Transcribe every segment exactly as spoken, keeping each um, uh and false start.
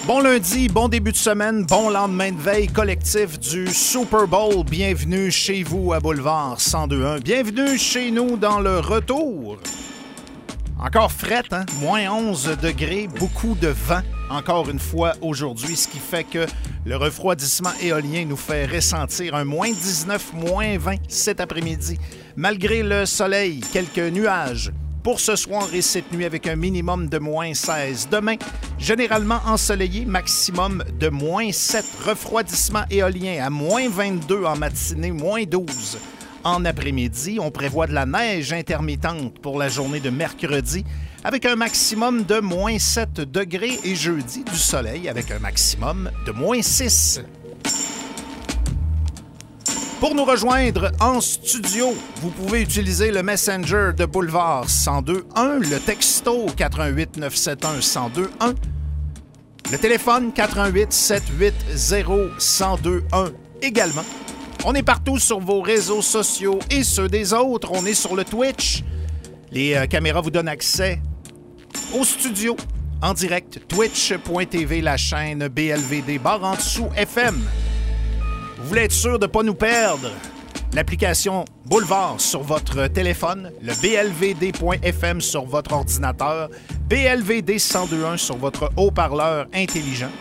Bon lundi, bon début de semaine, bon lendemain de veille collectif du Super Bowl. Bienvenue chez vous à Boulevard cent deux point un. Bienvenue chez nous dans le retour. Encore fret, hein? moins onze degrés, beaucoup de vent encore une fois aujourd'hui, ce qui fait que le refroidissement éolien nous fait ressentir un moins dix-neuf, moins vingt cet après-midi. Malgré le soleil, quelques nuages pour ce soir et cette nuit avec un minimum de moins seize. Demain, généralement ensoleillé, maximum de moins sept. Refroidissement éolien à moins vingt-deux en matinée, moins douze en après-midi. On prévoit de la neige intermittente pour la journée de mercredi avec un maximum de moins sept degrés et jeudi du soleil avec un maximum de moins six. Pour nous rejoindre en studio, vous pouvez utiliser le Messenger de Boulevard cent deux point un, le texto quatre un huit neuf sept un un zéro deux un, le téléphone quatre un huit sept huit zéro un zéro deux un également. On est partout sur vos réseaux sociaux et ceux des autres. On est sur le Twitch. Les euh, caméras vous donnent accès au studio en direct. twitch point t v, la chaîne B L V D, barre en dessous F M. Vous voulez être sûr de ne pas nous perdre? L'application Boulevard sur votre téléphone, le B L V D point F M sur votre ordinateur, B L V D cent deux point un sur votre haut-parleur intelligent.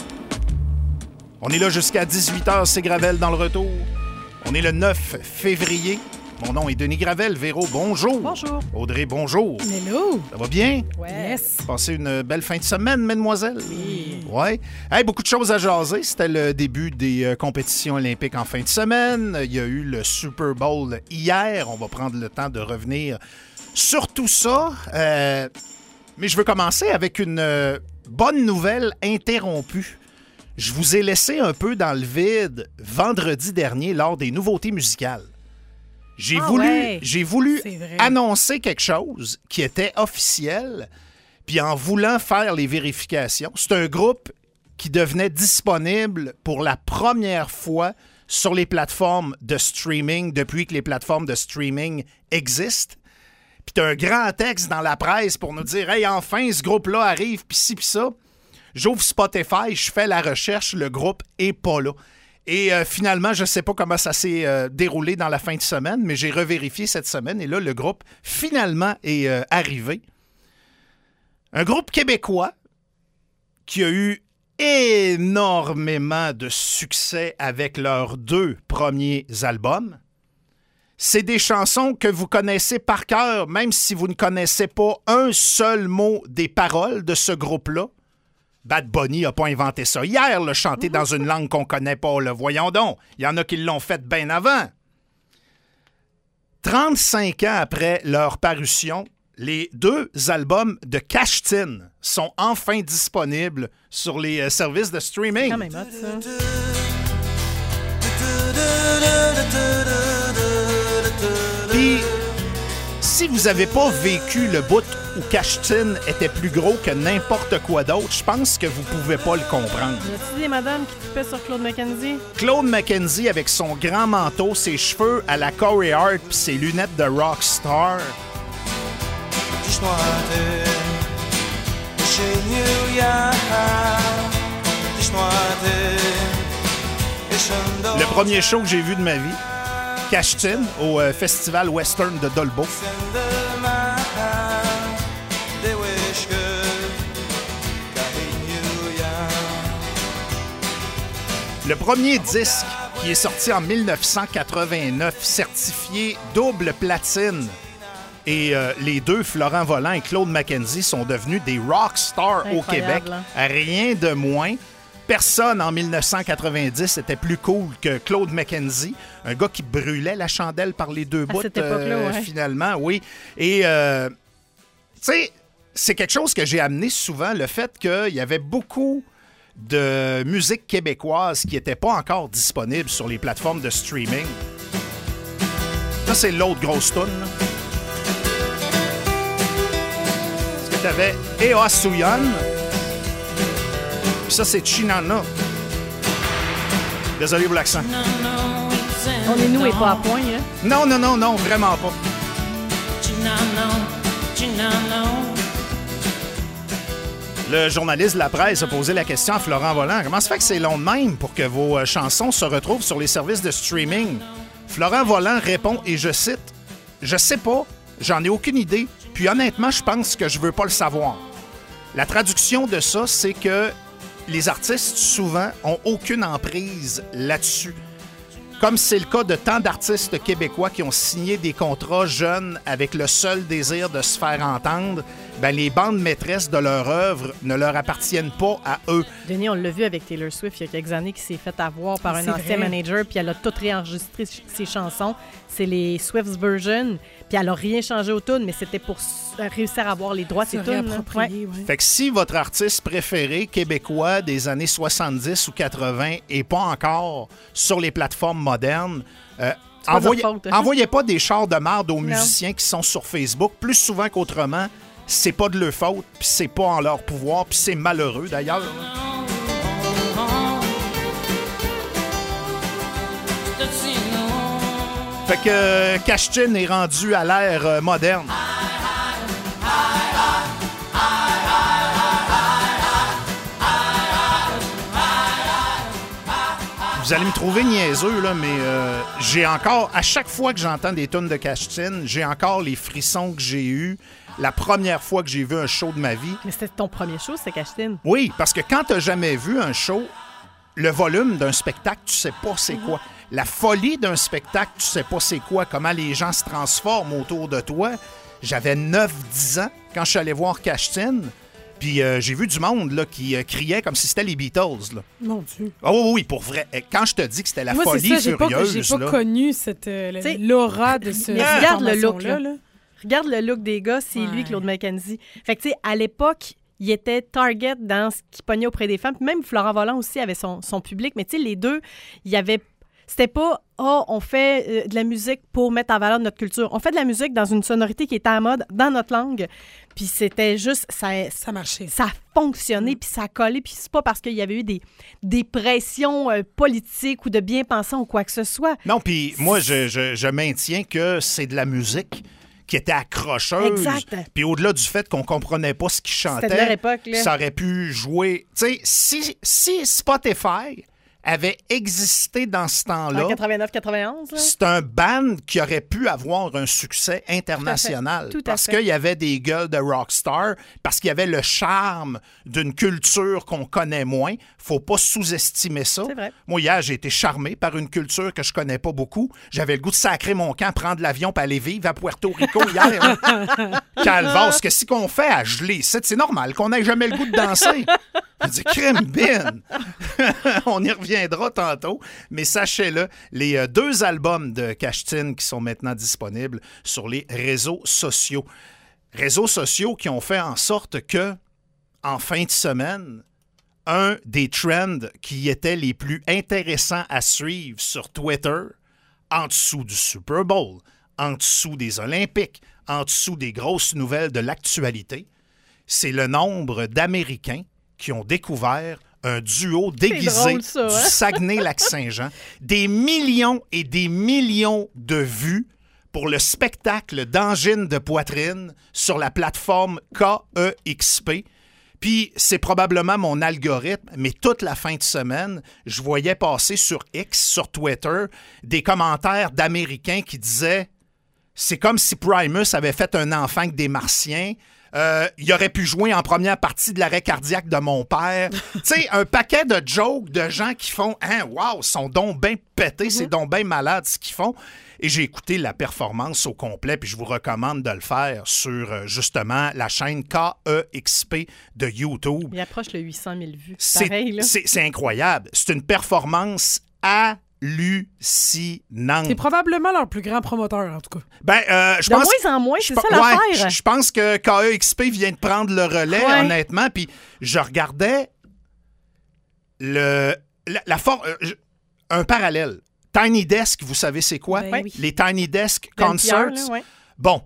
On est là jusqu'à dix-huit heures, c'est Gravel dans le retour. On est le neuf février. Mon nom est Denis Gravel. Véro, bonjour. Bonjour. Audrey, bonjour. Hello. Ça va bien? Ouais. Yes. Passez une belle fin de semaine, mesdemoiselles. Oui. Ouais. Hey, beaucoup de choses à jaser. C'était le début des euh, compétitions olympiques en fin de semaine. Il y a eu le Super Bowl hier. On va prendre le temps de revenir sur tout ça. Euh, mais je veux commencer avec une euh, bonne nouvelle interrompue. Je vous ai laissé un peu dans le vide vendredi dernier lors des nouveautés musicales. J'ai ah voulu, ouais. j'ai voulu annoncer quelque chose qui était officiel, puis en voulant faire les vérifications, c'est un groupe qui devenait disponible pour la première fois sur les plateformes de streaming depuis que les plateformes de streaming existent. Puis t'as un grand texte dans la presse pour nous dire « Hey, enfin, ce groupe-là arrive, puis ci, puis ça. » J'ouvre Spotify, je fais la recherche, le groupe est pas là. Et euh, finalement, je ne sais pas comment ça s'est euh, déroulé dans la fin de semaine, mais j'ai revérifié cette semaine et là, le groupe finalement est euh, arrivé. Un groupe québécois qui a eu énormément de succès avec leurs deux premiers albums. C'est des chansons que vous connaissez par cœur, même si vous ne connaissez pas un seul mot des paroles de ce groupe-là. Bad Bunny n'a pas inventé ça hier, le chanter dans une langue qu'on connaît pas. Là. Voyons donc, il y en a qui l'ont fait bien avant. trente-cinq ans après leur parution, les deux albums de Cash-Tin sont enfin disponibles sur les euh, services de streaming. C'est quand même hot, ça. Puis, si vous n'avez pas vécu le bout où Cash-Tin était plus gros que n'importe quoi d'autre, je pense que vous pouvez pas le comprendre. Y a-t-il des madames qui tripaient sur Claude McKenzie? Claude McKenzie avec son grand manteau, ses cheveux à la Corey Hart puis ses lunettes de rockstar. Le premier show que j'ai vu de ma vie, Cash-Tin, au euh, Festival Western de Dolbeau. Le premier disque qui est sorti en dix-neuf cent quatre-vingt-neuf, certifié double platine. Et euh, les deux, Florent Volant et Claude McKenzie, sont devenus des rockstars au Québec. Hein? Rien de moins. Personne en dix-neuf cent quatre-vingt-dix était plus cool que Claude McKenzie, un gars qui brûlait la chandelle par les deux bouts, euh, ouais. finalement, oui. Et, euh, tu sais, c'est quelque chose que j'ai amené souvent, le fait qu'il y avait beaucoup de musique québécoise qui n'était pas encore disponible sur les plateformes de streaming. Ça, c'est l'autre grosse toune. Parce que tu avais Ea Suyan. Puis ça, c'est Chinana. Désolé pour l'accent. On est nous et pas à point, hein? Non, non, non, non, vraiment pas. Le journaliste de la presse a posé la question à Florent Volant. Comment se fait que c'est long de même pour que vos chansons se retrouvent sur les services de streaming? Florent Volant répond, et je cite, « Je sais pas, j'en ai aucune idée, puis honnêtement, je pense que je veux pas le savoir. » La traduction de ça, c'est que les artistes, souvent, ont aucune emprise là-dessus. Comme c'est le cas de tant d'artistes québécois qui ont signé des contrats jeunes avec le seul désir de se faire entendre, ben les bandes maîtresses de leur œuvre ne leur appartiennent pas à eux. Denis, on l'a vu avec Taylor Swift il y a quelques années qui s'est fait avoir par un C'est ancien vrai. manager, puis elle a tout réenregistré ses chansons. C'est les Swift's version, puis elle n'a rien changé aux tunes, mais c'était pour réussir à avoir les droits de Se ces tunes. là. Ouais. réapproprier, ouais. Fait que si votre artiste préféré québécois des années soixante-dix ou quatre-vingts est pas encore sur les plateformes modernes, euh, C'est pas de envoyez, leur faute. envoyez pas des chars de marde aux musiciens qui sont sur Facebook. Plus souvent qu'autrement, c'est pas de leur faute, puis c'est pas en leur pouvoir, puis c'est malheureux d'ailleurs. Fait que euh, Cashtin est rendu à l'ère euh, moderne. Vous allez me trouver niaiseux, là, mais euh, j'ai encore, à chaque fois que j'entends des tunes de Cashtin, j'ai encore les frissons que j'ai eus la première fois que j'ai vu un show de ma vie. Mais c'était ton premier show, c'est Cashtin. Oui, parce que quand t'as jamais vu un show, le volume d'un spectacle, tu sais pas c'est quoi. La folie d'un spectacle, tu sais pas c'est quoi, comment les gens se transforment autour de toi. J'avais neuf dix ans quand je suis allé voir Cashtin, puis euh, j'ai vu du monde là, qui euh, criait comme si c'était les Beatles. Là. Mon Dieu. Oh oui, oui, pour vrai. Quand je te dis que c'était la Moi, c'est folie ça, j'ai pas, furieuse, j'ai pas là, connu cette, euh, la- T'sais, l'aura de ce mais regarde le look, là. là. Regarde le look des gars, c'est Ouais. lui, Claude McKenzie. Fait que, tu sais, à l'époque, il était target dans ce qui pognait auprès des femmes. Puis même Florent Volant aussi avait son, son public. Mais tu sais, les deux, il y avait... C'était pas « Ah, oh, on fait euh, de la musique pour mettre en valeur notre culture. » On fait de la musique dans une sonorité qui était à mode, dans notre langue. Puis c'était juste... Ça, Ça marchait. ça a fonctionné, puis ça a collé. Puis c'est pas parce qu'il y avait eu des, des pressions euh, politiques ou de bien-pensants ou quoi que ce soit. Non, puis moi, je, je, je maintiens que c'est de la musique qui était accrocheuse. Exact. Puis au-delà du fait qu'on comprenait pas ce qu'ils chantaient, C'était de leur époque, là. ça aurait pu jouer... Tu sais, si, si Spotify avait existé dans ce temps-là, En quatre-vingt-neuf quatre-vingt-onze, là. c'est un band qui aurait pu avoir un succès international. Tout à parce fait. qu'il y avait des gueules de rockstar, parce qu'il y avait le charme d'une culture qu'on connaît moins. Faut pas sous-estimer ça. C'est vrai. Moi, hier, j'ai été charmé par une culture que je connais pas beaucoup. J'avais le goût de sacrer mon camp, prendre l'avion pour aller vivre à Puerto Rico hier. Hein. Calvas, que si qu'on fait à geler, c'est c'est normal qu'on n'ait jamais le goût de danser. Je dis, crème bine! On y reviendra tantôt. Mais sachez-le, les euh, deux albums de Cashtin qui sont maintenant disponibles sur les réseaux sociaux. Réseaux sociaux qui ont fait en sorte que, en fin de semaine, un des trends qui étaient les plus intéressants à suivre sur Twitter, en dessous du Super Bowl, en dessous des Olympiques, en dessous des grosses nouvelles de l'actualité, c'est le nombre d'Américains qui ont découvert un duo déguisé drôle, ça, hein? du Saguenay-Lac-Saint-Jean. Des millions et des millions de vues pour le spectacle d'angine de poitrine sur la plateforme K E X P. Puis c'est probablement mon algorithme, mais toute la fin de semaine, je voyais passer sur X, sur Twitter, des commentaires d'Américains qui disaient « C'est comme si Primus avait fait un enfant avec des Martiens. Euh, il aurait pu jouer en première partie de l'arrêt cardiaque de mon père. » Tu sais, un paquet de jokes de gens qui font « Hein, wow, ils sont donc bien pétés, c'est donc bien malade ce qu'ils font. » Et j'ai écouté la performance au complet, puis je vous recommande de le faire sur, euh, justement, la chaîne K E X P de YouTube. Il approche le huit cent mille vues. C'est Pareil, là. c'est- c'est incroyable. C'est une performance hallucinante. C'est probablement leur plus grand promoteur, en tout cas. Ben, euh, je De pense... moins en moins, je c'est pe- ça ouais, l'affaire. je- Je pense que K E X P vient de prendre le relais, Ouais. honnêtement, puis je regardais le, la, la for- euh, je- un parallèle. Tiny Desk, vous savez c'est quoi? Ben oui. Les Tiny Desk Ben Concerts. Pierre, là, ouais. Bon.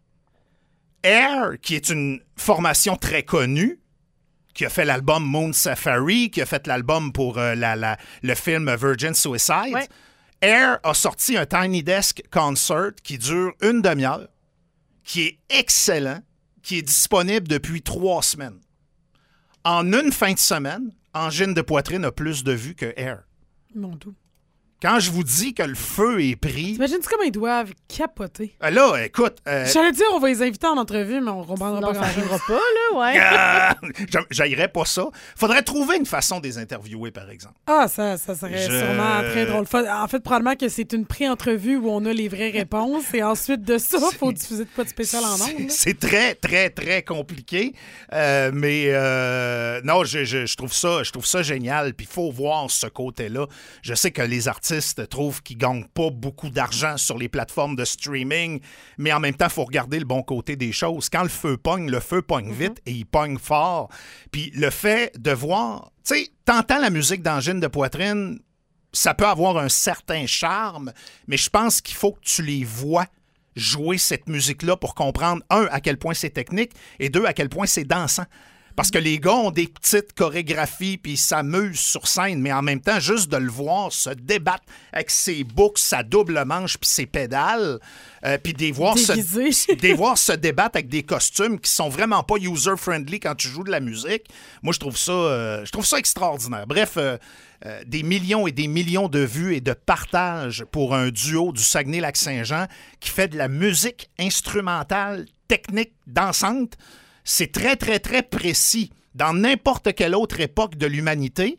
Air, qui est une formation très connue, qui a fait l'album Moon Safari, qui a fait l'album pour euh, la, la- le film Virgin Suicide. Ouais. Air a sorti un Tiny Desk Concert qui dure une demi-heure, qui est excellent, qui est disponible depuis trois semaines. En une fin de semaine, Angine de poitrine a plus de vues que Air. Mon doux. Quand je vous dis que le feu est pris... T'imagines-tu comment ils doivent capoter? Euh, là, écoute... Euh... J'allais dire, on va les inviter en entrevue, mais on comprendra Non, pas ça grand-chose. n'arrivera pas, là, ouais. Ah! J'haïrais pas ça. Faudrait trouver une façon de les interviewer, par exemple. Ah, ça, ça serait Je- sûrement très drôle. Fa- En fait, probablement que c'est une pré-entrevue où on a les vraies réponses et ensuite de ça, il faut diffuser de quoi de spécial en C'est- ondes. là. C'est très, très, très compliqué. Euh, mais euh, non, je, je- je trouve ça, je trouve ça génial. Puis il faut voir ce côté-là. Je sais que les artistes trouvent qu'ils gagnent pas beaucoup d'argent sur les plateformes de streaming, mais en même temps, il faut regarder le bon côté des choses. Quand le feu pogne, le feu pogne vite et il pogne fort. Puis le fait de voir... Tu sais, t'entends la musique d'Angine de poitrine, ça peut avoir un certain charme, mais je pense qu'il faut que tu les vois jouer cette musique-là pour comprendre, un, à quel point c'est technique, et deux, à quel point c'est dansant. Parce que les gars ont des petites chorégraphies, puis ils s'amusent sur scène, mais en même temps, juste de le voir se débattre avec ses boucles, sa double manche, puis ses pédales, euh, puis de les voir se, Déguisé. de les voir se débattre avec des costumes qui sont vraiment pas user-friendly quand tu joues de la musique, moi, je trouve ça, euh, je trouve ça extraordinaire. Bref, euh, euh, des millions et des millions de vues et de partages pour un duo du Saguenay-Lac-Saint-Jean qui fait de la musique instrumentale, technique, dansante. C'est très, très, très précis. Dans n'importe quelle autre époque de l'humanité,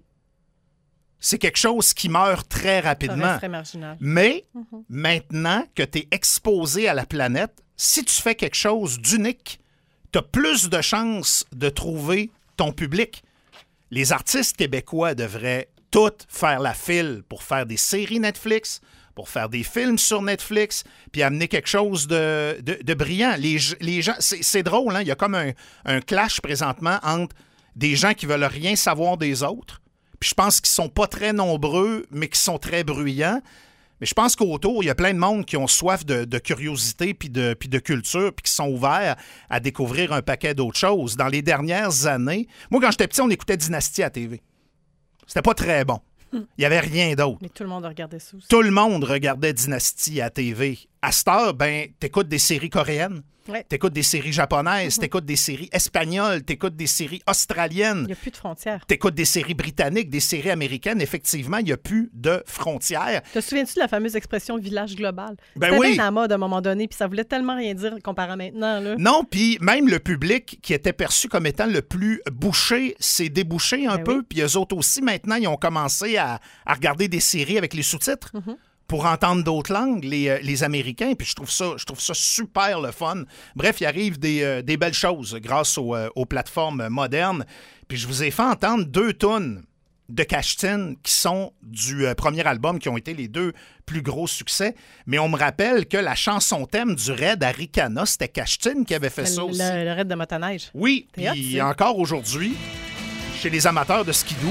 c'est quelque chose qui meurt très Ça rapidement. reste très marginal. Mais maintenant que tu es exposé à la planète, si tu fais quelque chose d'unique, tu as plus de chances de trouver ton public. Les artistes québécois devraient tous faire la file pour faire des séries Netflix, pour faire des films sur Netflix, puis amener quelque chose de, de, de brillant. Les, les gens, c'est, c'est drôle, hein? Il y a comme un, un clash présentement entre des gens qui veulent rien savoir des autres, puis je pense qu'ils sont pas très nombreux, mais qui sont très bruyants. Mais je pense qu'autour, il y a plein de monde qui ont soif de, de curiosité puis de, puis de culture, puis qui sont ouverts à découvrir un paquet d'autres choses. Dans les dernières années, moi, quand j'étais petit, on écoutait Dynasty à T V. C'était pas très bon. Il n'y avait rien d'autre. Mais tout le monde regardait ça aussi. Tout le monde regardait Dynasty à T V. À cette heure, ben, t'écoutes des séries coréennes, Ouais. t'écoutes des séries japonaises, t'écoutes des séries espagnoles, t'écoutes des séries Il australiennes, n'y a plus de frontières. t'écoutes des séries britanniques, des séries américaines. Effectivement, il n'y a plus de frontières. Te souviens-tu de la fameuse expression village global? Ben C'était oui. bien à la mode à un moment donné, puis ça voulait tellement rien dire comparé à maintenant. Là. Non, puis même le public qui était perçu comme étant le plus bouché s'est débouché un Ben peu. oui. Puis eux autres aussi, maintenant, ils ont commencé à, à regarder des séries avec les sous-titres Mm-hmm. pour entendre d'autres langues, les, euh, les Américains. Puis je trouve ça, je trouve ça super le fun. Bref, il arrive des, euh, des belles choses grâce aux, euh, aux plateformes modernes. Puis je vous ai fait entendre deux tunes de Cashtin qui sont du euh, premier album, qui ont été les deux plus gros succès. Mais on me rappelle que la chanson thème du raid à Ricana, c'était Cashtin qui avait fait Le, ça aussi. le, le raid de motoneige. Oui, T'es hot, puis ça. encore aujourd'hui, chez les amateurs de skidoo,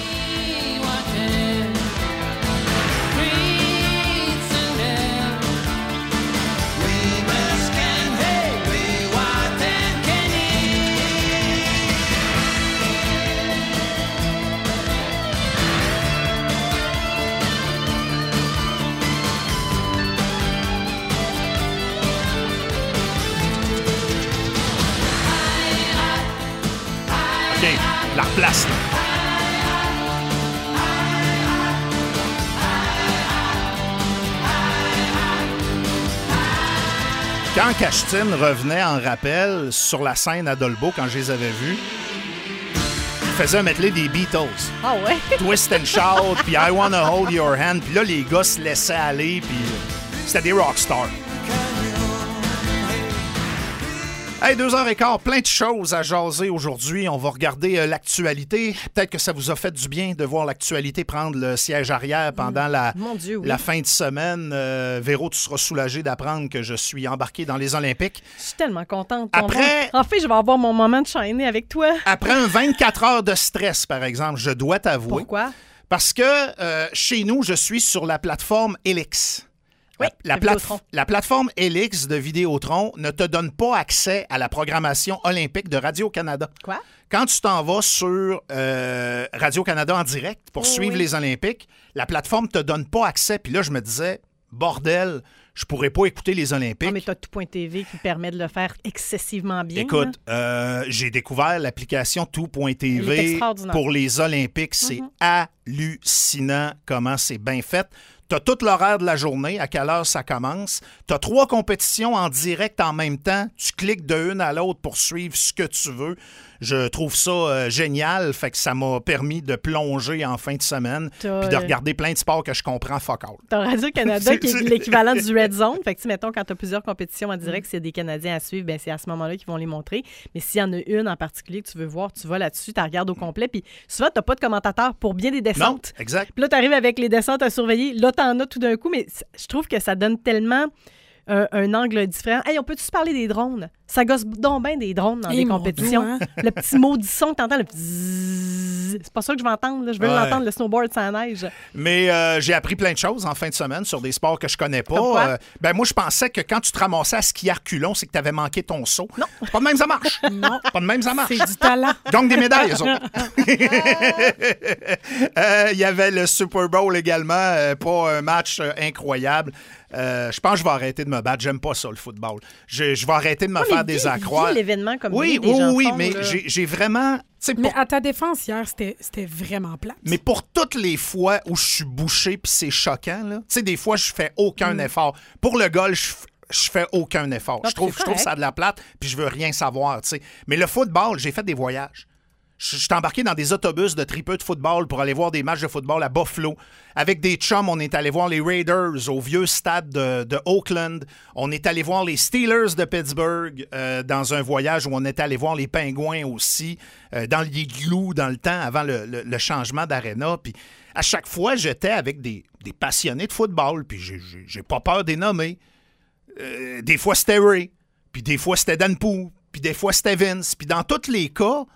OK, la replace, là. Quand Cashtin revenait en rappel sur la scène à Dolbeau, quand je les avais vus, il faisait un medley des Beatles. Ah ouais? Twist and Shout, puis I Wanna Hold Your Hand. Puis là, les gars se laissaient aller, puis c'était des rockstars. Hey, deux heures et quart, plein de choses à jaser aujourd'hui. On va regarder euh, l'actualité. Peut-être que ça vous a fait du bien de voir l'actualité prendre le siège arrière pendant la, Mon Dieu, oui. la fin de semaine. Euh, Véro, tu seras soulagé d'apprendre que je suis embarqué dans les Olympiques. Je suis tellement contente. Après- En fait, je vais avoir mon moment de shiner avec toi. Après un vingt-quatre heures de stress, par exemple, je dois t'avouer. Pourquoi? Parce que euh, chez nous, je suis sur la plateforme Elix. Oui, la, la, de plate- Vidéotron. la plateforme Elix de Vidéotron ne te donne pas accès à la programmation olympique de Radio-Canada. Quoi? Quand tu t'en vas sur euh, Radio-Canada en direct pour Oh, suivre oui. les Olympiques, la plateforme ne te donne pas accès. Puis là, je me disais, bordel, je pourrais pas écouter les Olympiques. Non, mais tu as tout.tv qui permet de le faire excessivement bien. Écoute, euh, j'ai découvert l'application tout.tv pour les Olympiques. C'est mm-hmm. hallucinant comment c'est bien fait. Tu as tout l'horaire de la journée, à quelle heure ça commence. Tu as trois compétitions en direct en même temps. Tu cliques de une à l'autre pour suivre ce que tu veux. Je trouve ça euh, génial. Fait que ça m'a permis de plonger en fin de semaine puis de regarder plein de sports que je comprends fuck all. T'as Radio-Canada qui est l'équivalent du Red Zone. Fait que, tu mettons, quand tu as plusieurs compétitions en direct, s'il y a des Canadiens à suivre, ben c'est à ce moment-là qu'ils vont les montrer. Mais s'il y en a une en particulier que tu veux voir, tu vas là-dessus, tu regardes au complet. Puis souvent, tu n'as pas de commentateur pour bien des descentes. Non, exact. Puis là, tu arrives avec les descentes à surveiller. Là, tu en as tout d'un coup. Mais je trouve que ça donne tellement... Un, un angle différent. Hey, on peut-tu se parler des drones? Ça gosse donc bien des drones dans hey, des compétitions. Dieu, hein? Le petit maudit son que t'entends, le bzzz, c'est pas ça que je veux entendre. Là. Je veux ouais. l'entendre, le snowboard sans neige. Mais euh, j'ai appris plein de choses en fin de semaine sur des sports que je connais pas. Euh, ben moi, je pensais que quand tu te ramassais à skier à reculons, c'est que t'avais manqué ton saut. Non. C'est pas de même ça marche. Non. Pas de même ça marche. C'est du talent. Donc des médailles, eux autres. Il euh, y avait le Super Bowl également. Euh, pas un match euh, incroyable. Euh, je pense que je vais arrêter de me battre. J'aime pas ça, le football. Je, je vais arrêter de me non, faire des accrocs. L'événement comme oui, des oui, gens oui, font, mais j'ai, j'ai vraiment... Mais pour... à ta défense, hier, c'était, c'était vraiment plate. Mais pour toutes les fois où je suis bouché puis c'est choquant, là, tu sais, des fois, je fais aucun mm. effort. Pour le golf, je, je fais aucun effort. Non, je trouve, je trouve ça de la plate puis je veux rien savoir, tu sais. Mais le football, j'ai fait des voyages. Je suis embarqué dans des autobus de tripeux de football pour aller voir des matchs de football à Buffalo. Avec des chums, on est allé voir les Raiders au vieux stade de, de Oakland. On est allé voir les Steelers de Pittsburgh euh, dans un voyage où on est allé voir les Pingouins aussi, euh, dans l'igloo, dans le temps, avant le, le, le changement d'aréna. Puis à chaque fois, j'étais avec des, des passionnés de football, puis j'ai, j'ai, j'ai pas peur des nommer. Euh, des fois, c'était Ray, puis des fois, c'était Dan Pooh, puis des fois, c'était Vince. Puis dans tous les cas...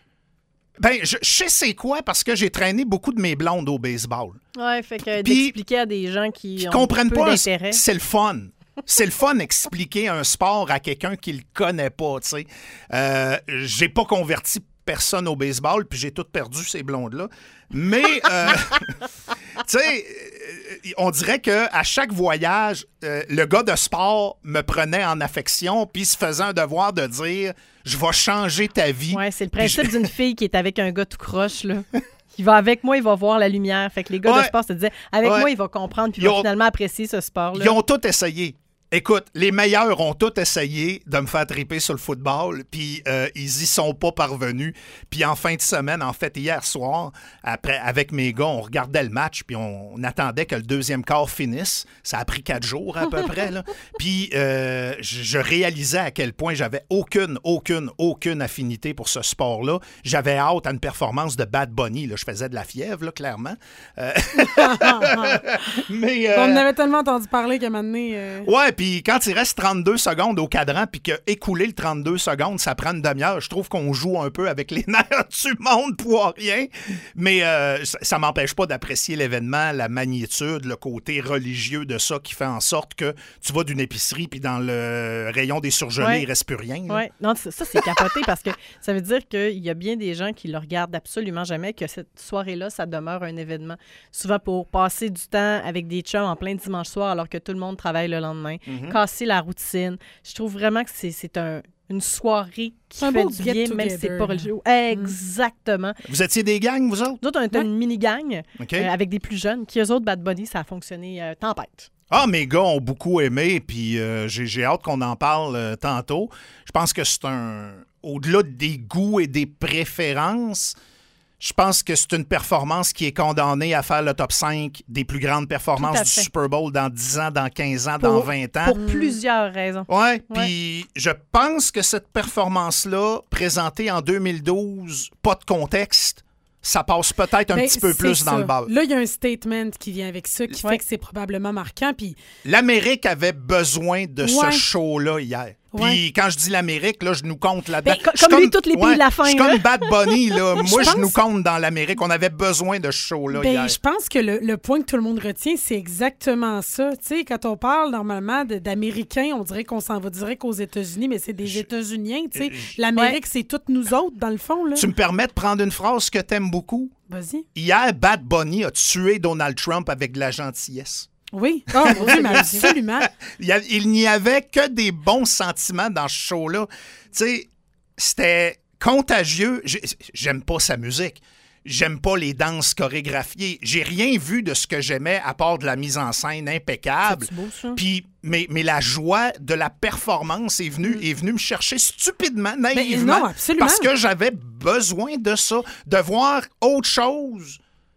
Ben, je, je sais c'est quoi parce que j'ai traîné beaucoup de mes blondes au baseball. Ouais, fait que puis, d'expliquer à des gens qui ont comprennent peu pas, d'intérêt. C'est le fun. C'est le fun d'expliquer un sport à quelqu'un qui le connaît pas, tu sais. Euh, j'ai pas converti personne au baseball, puis j'ai tout perdu ces blondes-là. Mais, euh, tu sais, on dirait qu'à chaque voyage, euh, le gars de sport me prenait en affection, puis se faisait un devoir de dire « Je vais changer ta vie. » Ouais, c'est le principe je... d'une fille qui est avec un gars tout croche, là. Il va avec moi, il va voir la lumière. Fait que les gars ouais. de sport se disaient « Avec ouais. moi, il va comprendre, puis il va ont... finalement apprécier ce sport-là. » Ils ont tout essayé. Écoute, les meilleurs ont tous essayé de me faire triper sur le football, puis euh, ils y sont pas parvenus. Puis en fin de semaine, en fait, hier soir, après, avec mes gars, on regardait le match, puis on, on attendait que le deuxième quart finisse. Ça a pris quatre jours à peu près, là. Puis euh, je, je réalisais à quel point j'avais aucune, aucune, aucune affinité pour ce sport-là. J'avais hâte à une performance de Bad Bunny. Là. Je faisais de la fièvre, là, clairement. Euh... Mais, euh... On en avait tellement entendu parler qu'à un moment donné... Euh... Ouais, puis quand il reste trente-deux secondes au cadran, puis qu'écouler le trente-deux secondes, ça prend une demi-heure, je trouve qu'on joue un peu avec les nerfs du monde pour rien. Mais euh, ça, ça m'empêche pas d'apprécier l'événement, la magnitude, le côté religieux de ça qui fait en sorte que tu vas d'une épicerie, puis dans le rayon des surgelés, ouais. il reste plus rien. Oui, non, ça, c'est capoté parce que ça veut dire qu'il y a bien des gens qui le regardent absolument jamais, que cette soirée-là, ça demeure un événement. Souvent pour passer du temps avec des chums en plein dimanche soir alors que tout le monde travaille le lendemain. Mm-hmm. Casser la routine. Je trouve vraiment que c'est, c'est un, une soirée qui un fait beau du bien, même si c'est pas religieux. Mm. Exactement. Vous étiez des gangs, vous autres? Nous autres, on était ouais. une mini-gang okay. euh, avec des plus jeunes, qui, eux autres, Bad Bunny, ça a fonctionné euh, tempête. Ah, mes gars ont beaucoup aimé, puis euh, j'ai, j'ai hâte qu'on en parle euh, tantôt. Je pense que c'est un... Au-delà des goûts et des préférences... Je pense que c'est une performance qui est condamnée à faire le top cinq des plus grandes performances du Super Bowl dans dix ans, dans quinze ans, pour, dans vingt ans. Pour mmh. plusieurs raisons. Oui, ouais. puis je pense que cette performance-là, présentée en deux mille douze, pas de contexte, ça passe peut-être un ben, petit peu plus ça. dans le bas. Là, il y a un statement qui vient avec ça, qui ouais. fait que c'est probablement marquant. Puis l'Amérique avait besoin de ouais. ce show-là hier. Puis ouais. quand je dis l'Amérique, là, je nous compte là-dedans. Ben, comme, comme lui, tous les pays ouais, de la fin. Je suis comme Bad Bunny, là. Moi, je, je pense... nous compte dans l'Amérique. On avait besoin de ce show-là ben, hier. Je pense que le, le point que tout le monde retient, c'est exactement ça. Tu sais, quand on parle normalement de, d'Américains, on dirait qu'on s'en va direct aux États-Unis, mais c'est des je... États-Uniens. Tu sais, je... L'Amérique, ouais. c'est toutes nous autres, dans le fond. Là. Tu me permets de prendre une phrase que t'aimes beaucoup? Vas-y. Hier, Bad Bunny a tué Donald Trump avec de la gentillesse. Oui, oh, oui, mais absolument. il, y a, il n'y avait que des bons sentiments dans ce show-là. Tu sais, c'était contagieux. J'ai, j'aime pas sa musique. J'aime pas les danses chorégraphiées. J'ai rien vu de ce que j'aimais à part de la mise en scène impeccable. C'est beau, ça. Puis, mais, mais la joie de la performance est venue, mm. est venue me chercher stupidement, naïvement. Non, absolument. Parce que j'avais besoin de ça, de voir autre chose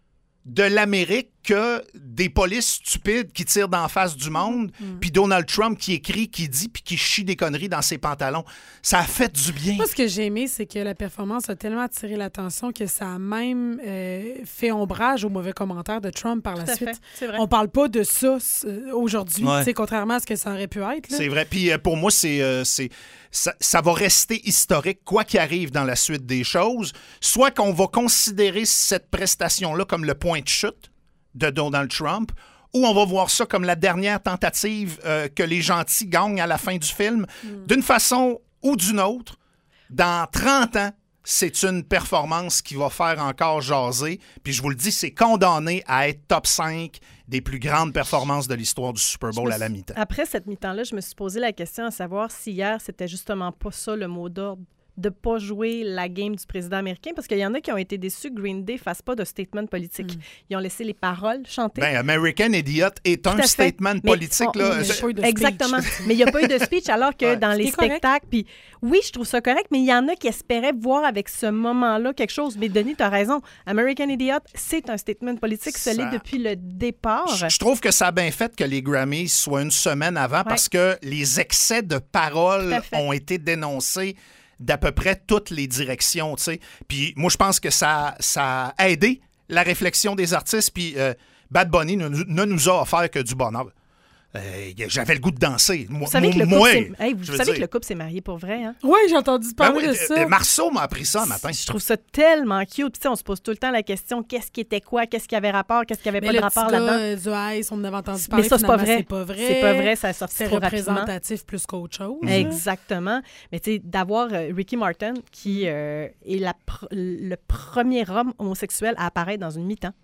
de l'Amérique que des polices stupides qui tirent d'en face du monde, mm. puis Donald Trump qui écrit, qui dit, puis qui chie des conneries dans ses pantalons. Ça a fait du bien. Moi, ce que j'ai aimé, c'est que la performance a tellement attiré l'attention que ça a même euh, fait ombrage aux mauvais commentaires de Trump par la Tout à suite. fait. C'est vrai. On parle pas de ça euh, aujourd'hui, ouais. contrairement à ce que ça aurait pu être. Là. C'est vrai. Puis euh, pour moi, c'est, euh, c'est ça, ça va rester historique, quoi qu'il arrive dans la suite des choses. Soit qu'on va considérer cette prestation-là comme le point de chute de Donald Trump, ou on va voir ça comme la dernière tentative euh, que les gentils gagnent à la fin du film. Mm. D'une façon ou d'une autre, dans trente ans, c'est une performance qui va faire encore jaser. Puis je vous le dis, c'est condamné à être top cinq des plus grandes performances de l'histoire du Super Bowl à la mi-temps. Après cette mi-temps-là, je me suis posé la question à savoir si hier, c'était justement pas ça le mot d'ordre, de ne pas jouer la game du président américain, parce qu'il y en a qui ont été déçus que Green Day ne fasse pas de statement politique. Mm. Ils ont laissé les paroles chanter. Ben, American Idiot est un statement politique. On, là. Mais exactement. Mais il n'y a pas eu de speech, alors que ouais, dans les spectacles, puis oui, je trouve ça correct, mais il y en a qui espéraient voir avec ce moment-là quelque chose. Mais Denis, tu as raison. American Idiot, c'est un statement politique, ça l'est depuis le départ. Je, je trouve que ça a bien fait que les Grammys soient une semaine avant, ouais. parce que les excès de paroles ont été dénoncés d'à peu près toutes les directions, tu sais. Puis moi, je pense que ça, ça a aidé la réflexion des artistes, puis euh, Bad Bunny ne, ne nous a offert que du bonheur. Euh, j'avais le goût de danser. Moi, vous savez que le moi, couple, hey, vous savez que le couple s'est marié pour vrai, hein? Oui, j'ai entendu parler ben oui, de ça. Marceau m'a appris ça un matin. Je trouve ça tellement cute. Puis on se pose tout le temps la question, qu'est-ce qui était quoi, qu'est-ce qui avait rapport, qu'est-ce qui avait mais pas de rapport gars, là-dedans. Du Ice, on avait entendu parler. Mais ça, c'est pas vrai. C'est pas vrai. C'est pas vrai, ça a sorti c'est trop représentatif rapidement. plus qu'autre chose. Mm-hmm. Exactement. Mais tu sais, d'avoir euh, Ricky Martin, qui euh, est la pr- le premier homme homosexuel à apparaître dans une mi-temps.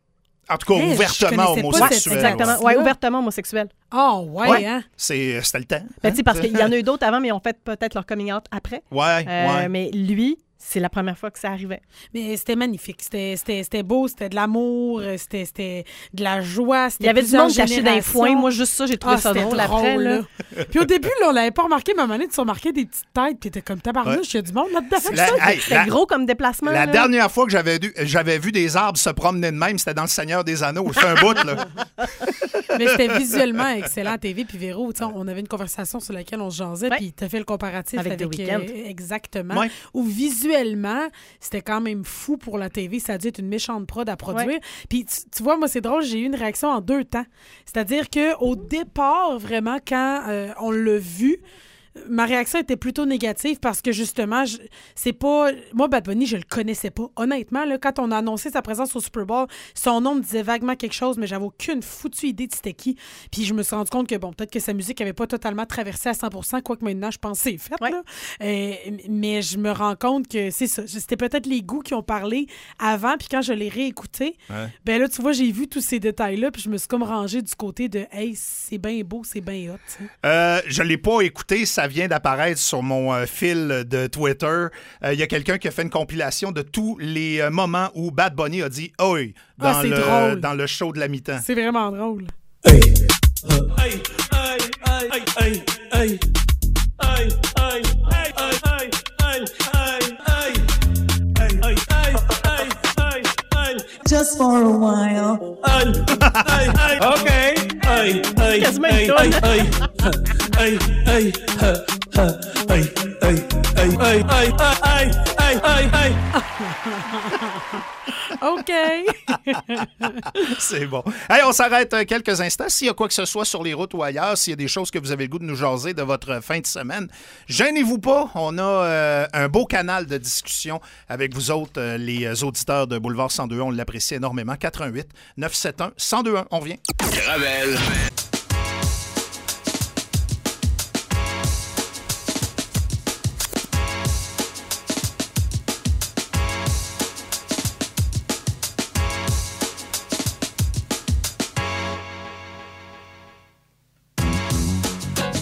En tout cas, hey, ouvertement homosexuel. Exactement. Oui, ouais, ouvertement homosexuel. Oh, ouais, ouais. hein? C'est, c'était le temps. Ben, hein? Parce qu'il y en a eu d'autres avant, mais ils ont fait peut-être leur coming out après. Ouais, euh, ouais. Mais lui, c'est la première fois que ça arrivait. Mais c'était magnifique. C'était, c'était, c'était beau, c'était de l'amour, c'était, c'était de la joie. C'était il y avait du monde caché dans les foins. Moi, juste ça, j'ai trouvé ah, ça drôle, drôle après. Là. Là. Puis au début, là, on l'avait pas remarqué, mais à un moment donné, tu remarquais des petites têtes, puis t'es comme tabarnouche, il y a du monde là-dedans. La, hey, c'était la, gros comme déplacement. La là. dernière fois que j'avais, dû, j'avais vu des arbres se promener de même, c'était dans Le Seigneur des Anneaux. C'est un bout, là. Mais c'était visuellement excellent à T V. Puis Véro, on avait une conversation sur laquelle on se jasait, ouais. puis tu as fait le comparatif avec, avec euh, exactement. Ouais. Où visuellement, c'était quand même fou pour la T V. Ça a dû être une méchante prod à produire. Ouais. Puis tu, tu vois, moi, c'est drôle, j'ai eu une réaction en deux temps. C'est-à-dire qu'au départ, vraiment, quand euh, on l'a vu, ma réaction était plutôt négative parce que, justement, je, c'est pas... Moi, Bad Bunny, je le connaissais pas. Honnêtement, là, quand on a annoncé sa présence au Super Bowl, son nom me disait vaguement quelque chose, mais j'avais aucune foutue idée de c'était qui. Puis je me suis rendu compte que, bon, peut-être que sa musique avait pas totalement traversé à cent pour cent, quoique maintenant, je pense que c'est fait, ouais. là. Euh, mais je me rends compte que c'est ça. C'était peut-être les goûts qui ont parlé avant, puis quand je l'ai réécouté, ouais. ben là, tu vois, j'ai vu tous ces détails-là, puis je me suis comme rangée du côté de « Hey, c'est bien beau, c'est bien hot. » euh, Je l'ai pas écouté, ça vient d'apparaître sur mon euh, fil de Twitter. Il euh, y a quelqu'un qui a fait une compilation de tous les euh, moments où Bad Bunny a dit « Oi » dans, ah, le, dans le show de la mi-temps. C'est vraiment drôle. Hey, uh, hey, hey, hey, hey, hey, hey, hey, hey, hey, hey, hey, hey, hey, hey, hey, hey, just for a while. Hey, hey, hey, okay. Hey, hey, hey, hey, hey, hey, hey, hey, hey, hey, hey, hey, hey, hey, hey. OK. C'est bon. Hey, on s'arrête quelques instants. S'il y a quoi que ce soit sur les routes ou ailleurs, s'il y a des choses que vous avez le goût de nous jaser de votre fin de semaine, gênez-vous pas. On a euh, un beau canal de discussion avec vous autres, euh, les auditeurs de Boulevard cent deux un. On l'apprécie énormément. quatre un huit neuf sept un un zéro deux un. On revient. Gravel.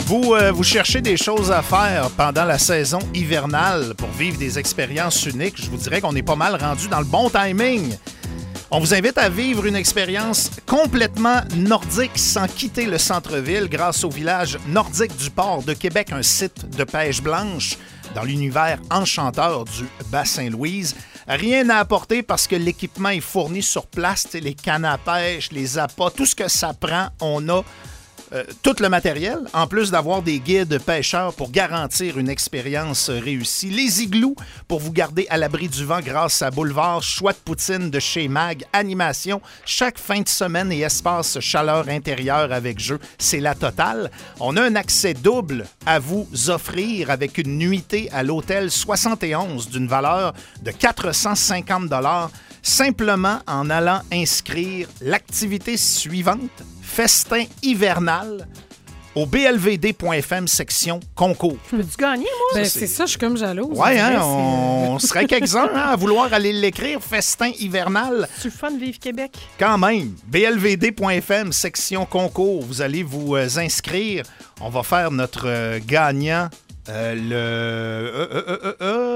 Vous, euh, vous cherchez des choses à faire pendant la saison hivernale pour vivre des expériences uniques. Je vous dirais qu'on est pas mal rendu dans le bon timing. On vous invite à vivre une expérience complètement nordique sans quitter le centre-ville grâce au village nordique du port de Québec, un site de pêche blanche dans l'univers enchanteur du Bas-Saint-Louise. Rien à apporter parce que l'équipement est fourni sur place, les cannes à pêche, les appâts, tout ce que ça prend, on a euh, tout le matériel, en plus d'avoir des guides pêcheurs pour garantir une expérience réussie. Les igloos pour vous garder à l'abri du vent grâce à Boulevard, choix de poutine de chez Mag, animation chaque fin de semaine et espace chaleur intérieure avec jeu, c'est la totale. On a un accès double à vous offrir avec une nuitée à l'hôtel soixante et onze d'une valeur de quatre cent cinquante dollars simplement en allant inscrire l'activité suivante, festin hivernal, au b l v d point f m section concours. Peux-tu gagner, moi? Ben, Ça, c'est c'est- ça, je suis comme jalouse. Ouais, on hein, dirait, on, on serait quelques-uns hein, à vouloir aller l'écrire, festin hivernal. C'est fun de vivre Québec. Quand même, b l v d point f m section concours, vous allez vous euh, inscrire. On va faire notre euh, gagnant euh, le... euh, euh, euh,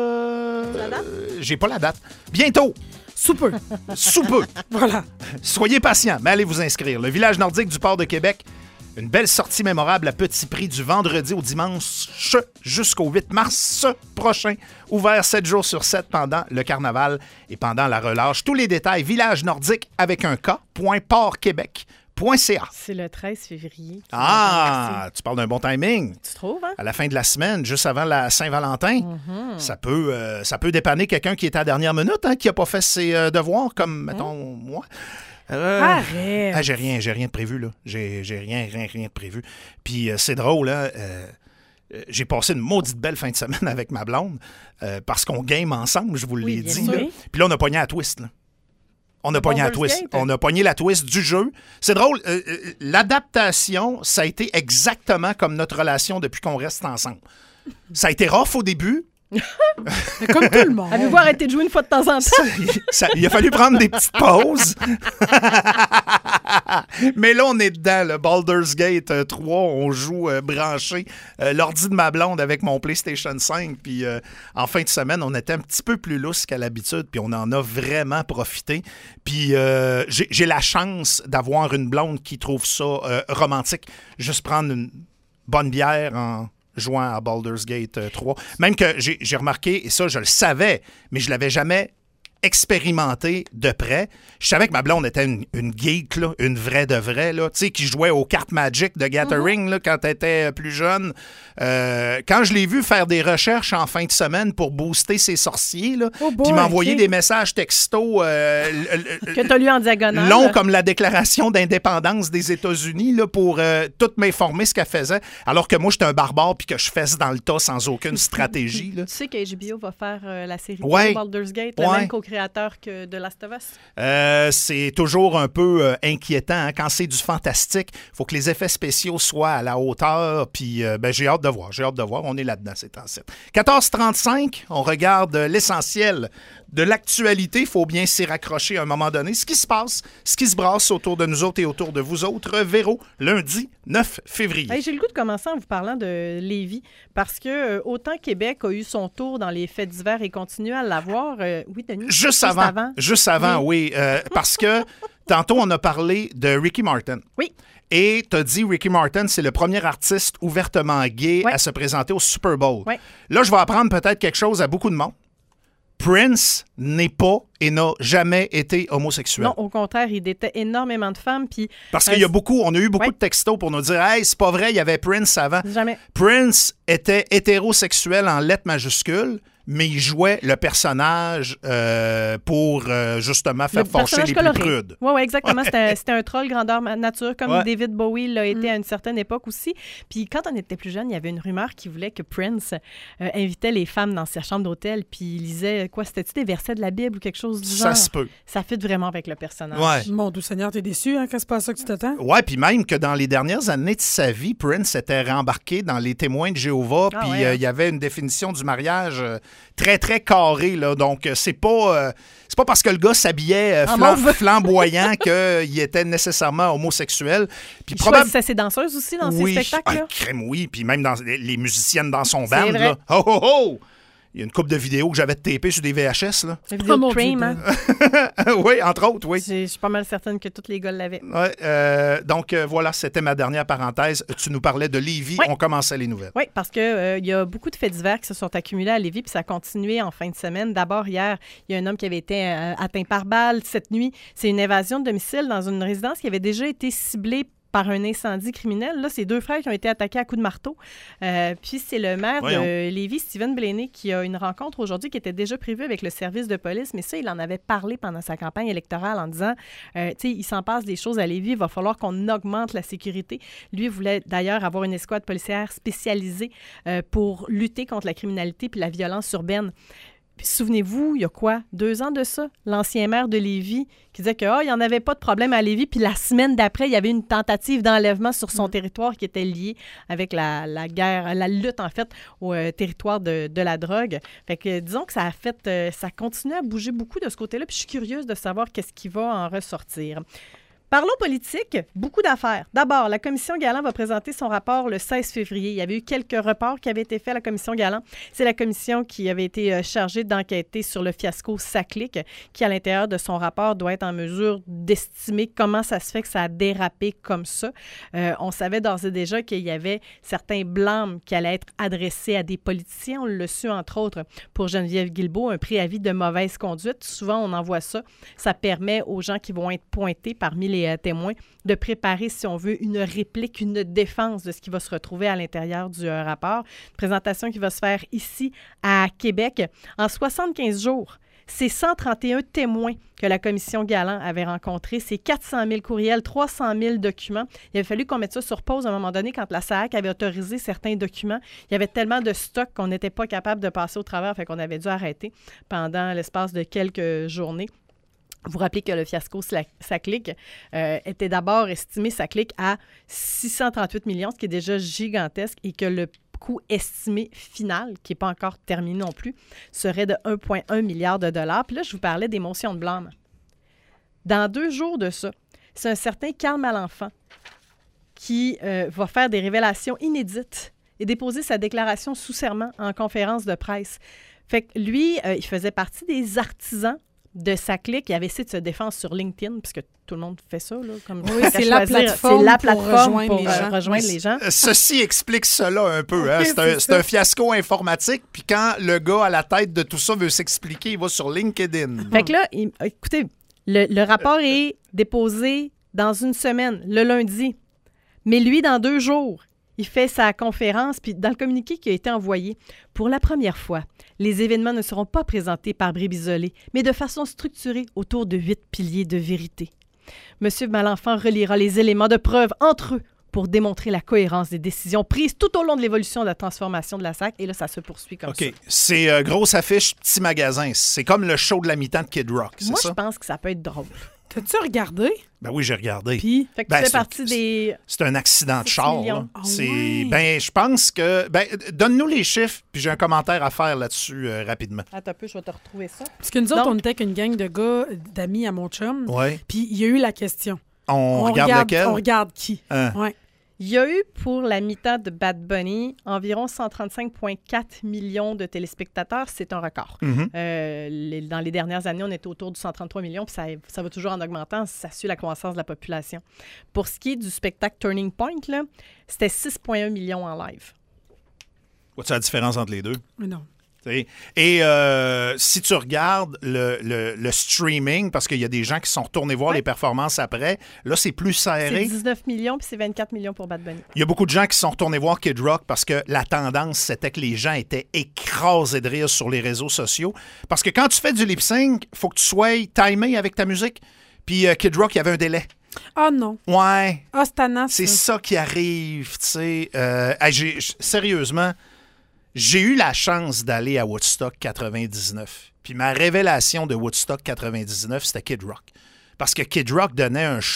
euh, La date? euh, J'ai pas la date. Bientôt, c'est Sous peu. sous peu. Voilà. Soyez patients, mais allez vous inscrire. Le village nordique du port de Québec, une belle sortie mémorable à petit prix du vendredi au dimanche jusqu'au huit mars prochain. Ouvert sept jours sur sept pendant le carnaval et pendant la relâche. Tous les détails, village nordique avec un K, point portquebec point c a. C'est le treize février. Ah, tu parles d'un bon timing. Tu trouves, hein? À la fin de la semaine, juste avant la Saint-Valentin, Mm-hmm. ça peut euh, ça peut dépanner quelqu'un qui est à la dernière minute, hein, qui n'a pas fait ses euh, devoirs, comme, mettons, moi. Euh, Arrête. ah, j'ai rien, j'ai rien de prévu, là. J'ai, j'ai rien, rien, rien de prévu. Puis euh, c'est drôle, hein. euh, euh, j'ai passé une maudite belle fin de semaine avec ma blonde euh, parce qu'on game ensemble, je vous l'ai Oui, bien dit. sûr. là. Puis là, on a pogné à twist, là. On a pogné la Baldur's twist. Gate. On a pogné la twist du jeu. C'est drôle. euh, euh, l'adaptation, ça a été exactement comme notre relation depuis qu'on reste ensemble. Ça a été rough au début. Mais comme tout le monde. Avez-vous arrêté de jouer une fois de temps en temps? Ça- ça- il a fallu prendre des petites pauses. Mais là, on est dedans. Le Baldur's Gate euh, trois, on joue euh, branché. Euh, l'ordi de ma blonde avec mon PlayStation cinq. Puis euh, en fin de semaine, on était un petit peu plus lousse qu'à l'habitude. Puis on en a vraiment profité. Puis euh, j'ai, j'ai la chance d'avoir une blonde qui trouve ça euh, romantique. Juste prendre une bonne bière en jouant à Baldur's Gate euh, trois. Même que j'ai, j'ai remarqué, et ça, je le savais, mais je l'avais jamais expérimenté de près. Je savais que ma blonde était une, une geek, là, une vraie de vraie, là, tu sais, qui jouait aux cartes Magic de Gathering là, quand elle était plus jeune. Euh, quand je l'ai vu faire des recherches en fin de semaine pour booster ses sorciers, là, Oh boy, puis m'envoyer ok. des messages textos euh, l- l- Que tu as lu en diagonale. long comme la déclaration d'indépendance des États-Unis là, pour euh, tout m'informer ce qu'elle faisait, alors que moi, j'étais un barbare puis que je fesse dans le tas sans aucune stratégie. Là. Tu sais que H B O va faire euh, la série Ouais. de Baldur's Gate, le Ouais. même co-créateur que de Last of Us. Euh, c'est toujours un peu euh, inquiétant. Hein? Quand c'est du fantastique, il faut que les effets spéciaux soient à la hauteur. Puis euh, ben, j'ai hâte de voir. J'ai hâte de voir. On est là-dedans, c'est temps-ci. quatorze trente-cinq, on regarde euh, l'essentiel de l'actualité. Il faut bien s'y raccrocher à un moment donné. Ce qui se passe, ce qui se brasse autour de nous autres et autour de vous autres. Véro, lundi neuf février. Hey, j'ai le goût de commencer en vous parlant de Lévis, parce que euh, autant Québec a eu son tour dans les fêtes d'hiver et continue à l'avoir. euh, oui, Denis? Juste avant. Juste avant, oui. euh, parce que tantôt, on a parlé de Ricky Martin. Oui. Et tu as dit Ricky Martin, c'est le premier artiste ouvertement gay Ouais. à se présenter au Super Bowl. Ouais. Là, je vais apprendre peut-être quelque chose à beaucoup de monde. Prince n'est pas et n'a jamais été homosexuel. Non, au contraire, il était énormément de femmes, puis Parce Euh, qu'il y a beaucoup, on a eu beaucoup ouais. de textos pour nous dire « Hey, c'est pas vrai, il y avait Prince avant. » jamais. Prince était hétérosexuel en lettres majuscules, mais il jouait le personnage euh, pour euh, justement faire Le fâcher personnage les coloré. plus prudes. Oui, ouais, exactement. C'était un, c'était un troll grandeur ma- nature, comme Ouais. David Bowie l'a été à une certaine époque aussi. Puis quand on était plus jeune, il y avait une rumeur qui voulait que Prince euh, invitait les femmes dans sa chambre d'hôtel, puis il lisait, quoi, c'était-tu des versets de la Bible ou quelque chose du Ça genre? se peut. Ça fit vraiment avec le personnage. Ouais. Mon doux Seigneur, t'es déçu, hein, quand c'est pas ça que tu t'attends? Ouais, puis même que dans les dernières années de sa vie, Prince était rembarqué dans les témoins de Jéhovah, Ah puis ouais, euh, hein? il y avait une définition du mariage euh, très, très carré. Là. Donc, euh, c'est pas... Euh, C'est pas parce que le gars s'habillait euh, En flam- mauve. flamboyant qu'il était nécessairement homosexuel. Puis Il probab- choisissait ses danseuses aussi dans oui, ses spectacles. ah, là. crème, oui. Puis même dans les, les musiciennes dans son C'est band. vrai. Là. Oh, oh, oh! Il y a une couple de vidéos que j'avais tapées sur des V H S. Là. La vidéo Oh, mon de Cream, Dieu, hein. oui, entre autres, oui. Je je suis pas mal certaine que tous les gars l'avaient. Ouais, euh, donc, euh, voilà, c'était ma dernière parenthèse. Tu nous parlais de Lévis. Oui. On commençait les nouvelles. Oui, parce qu'il euh, y a beaucoup de faits divers qui se sont accumulés à Lévis, puis ça a continué en fin de semaine. D'abord, hier, il y a un homme qui avait été euh, atteint par balle. Cette nuit, c'est une évasion de domicile dans une résidence qui avait déjà été ciblée par un incendie criminel. Là, c'est deux frères qui ont été attaqués à coups de marteau. Euh, puis c'est le maire Voyons. de Lévis, Steven Blaney, qui a une rencontre aujourd'hui qui était déjà prévue avec le service de police. Mais ça, il en avait parlé pendant sa campagne électorale en disant, euh, tu sais, il s'en passe des choses à Lévis, il va falloir qu'on augmente la sécurité. Lui voulait d'ailleurs avoir une escouade policière spécialisée euh, pour lutter contre la criminalité puis la violence urbaine. Puis souvenez-vous, il y a quoi? Deux ans de ça, l'ancien maire de Lévis qui disait qu'il oh, n'y en avait pas de problème à Lévis. Puis la semaine d'après, il y avait une tentative d'enlèvement sur son mmh. territoire qui était liée avec la, la guerre, la lutte, en fait, au euh, territoire de, de la drogue. Fait que disons que ça a fait, euh, ça continue à bouger beaucoup de ce côté-là. Puis je suis curieuse de savoir qu'est-ce qui va en ressortir. Parlons politique, beaucoup d'affaires. D'abord, la commission Galland va présenter son rapport le seize février. Il y avait eu quelques reports qui avaient été faits à la commission Galland. C'est la commission qui avait été chargée d'enquêter sur le fiasco Saclic, qui, à l'intérieur de son rapport, doit être en mesure d'estimer comment ça se fait que ça a dérapé comme ça. Euh, on savait d'ores et déjà qu'il y avait certains blâmes qui allaient être adressés à des politiciens. On l'a su, entre autres, pour Geneviève Guilbeault, un préavis de mauvaise conduite. Souvent, on envoie ça. Ça permet aux gens qui vont être pointés parmi les témoins, de préparer, si on veut, une réplique, une défense de ce qui va se retrouver à l'intérieur du euh, rapport. Une présentation qui va se faire ici à Québec. En soixante-quinze jours, c'est cent trente et un témoins que la commission Galland avait rencontrés. C'est quatre cent mille courriels, trois cent mille documents. Il avait fallu qu'on mette ça sur pause à un moment donné quand la S A A C avait autorisé certains documents. Il y avait tellement de stock qu'on n'était pas capable de passer au travers, fait qu'on avait dû arrêter pendant l'espace de quelques journées. Vous rappelez que le fiasco Saclic euh, était d'abord estimé, Saclic, à six cent trente-huit millions, ce qui est déjà gigantesque, et que le coût estimé final, qui n'est pas encore terminé non plus, serait de un virgule un milliard de dollars. Puis là, je vous parlais des motions de blâme. Dans deux jours de ça, c'est un certain Carl Malenfant qui euh, va faire des révélations inédites et déposer sa déclaration sous serment en conférence de presse. Fait que lui, euh, il faisait partie des artisans de Saclic, il avait essayé de se défendre sur LinkedIn, puisque tout le monde fait ça. Là, comme oui, c'est la plateforme, c'est la pour plateforme rejoindre, pour, les, euh, gens. rejoindre les gens. Ceci explique cela un peu. Hein? Oui, c'est, c'est, un, c'est un fiasco informatique. Puis quand le gars à la tête de tout ça veut s'expliquer, il va sur LinkedIn. Fait que là, il, écoutez, le, le rapport est déposé dans une semaine, le lundi. Mais lui, dans deux jours, il fait sa conférence, puis dans le communiqué qui a été envoyé, pour la première fois, les événements ne seront pas présentés par bribes isolées, mais de façon structurée autour de huit piliers de vérité. Monsieur Malenfant reliera les éléments de preuve entre eux pour démontrer la cohérence des décisions prises tout au long de l'évolution de la transformation de la S A C. Et là, ça se poursuit comme OK. ça. C'est euh, grosse affiche, petit magasin. C'est comme le show de la mi-temps de Kid Rock, c'est Moi, ça? je pense que ça peut être drôle. T'as-tu regardé? Ben oui, j'ai regardé. Puis, Fait que Ben, tu fais c'est- partie des... C'est un accident de six char. millions. là. Ah c'est ouais. ben je pense que ben donne-nous les chiffres puis j'ai un commentaire à faire là-dessus euh, rapidement. Attends un peu, je vais te retrouver ça. parce que nous autres, Donc- on était avec une gang de gars, d'amis à mon chum. Ouais. Puis il y a eu la question. On, regarde, lequel On regarde qui? Hein. Ouais. Il y a eu pour la mi-temps de Bad Bunny environ cent trente-cinq virgule quatre millions de téléspectateurs. C'est un record. Mhm. Euh, les- dans les dernières années, on était autour du cent trente-trois millions, puis ça, ça va toujours en augmentant. Ça suit la croissance de la population. Pour ce qui est du spectacle Turning Point, là, c'était six virgule un millions en live. Vois-tu la différence entre les deux? Mais non. T'sais? Et euh, si tu regardes le, le- le streaming, parce qu'il y a des gens qui sont retournés voir Ouais. les performances après, là, c'est plus C'est serré. dix-neuf millions, puis c'est vingt-quatre millions pour Bad Bunny. Il y a beaucoup de gens qui sont retournés voir Kid Rock parce que la tendance, c'était que les gens étaient écrasés de rire sur les réseaux sociaux. Parce que quand tu fais du lip-sync, il faut que tu sois timé avec ta musique. Puis euh, Kid Rock, il y avait un délai. Ah non. Ouais, Ah, c'est tannant, c'est ça. ça qui arrive, tu sais. Euh, hey, j'ai- j- sérieusement, j'ai eu la chance d'aller à Woodstock quatre-vingt-dix-neuf. Puis ma révélation de Woodstock quatre-vingt-dix-neuf, c'était Kid Rock. Parce que Kid Rock donnait un show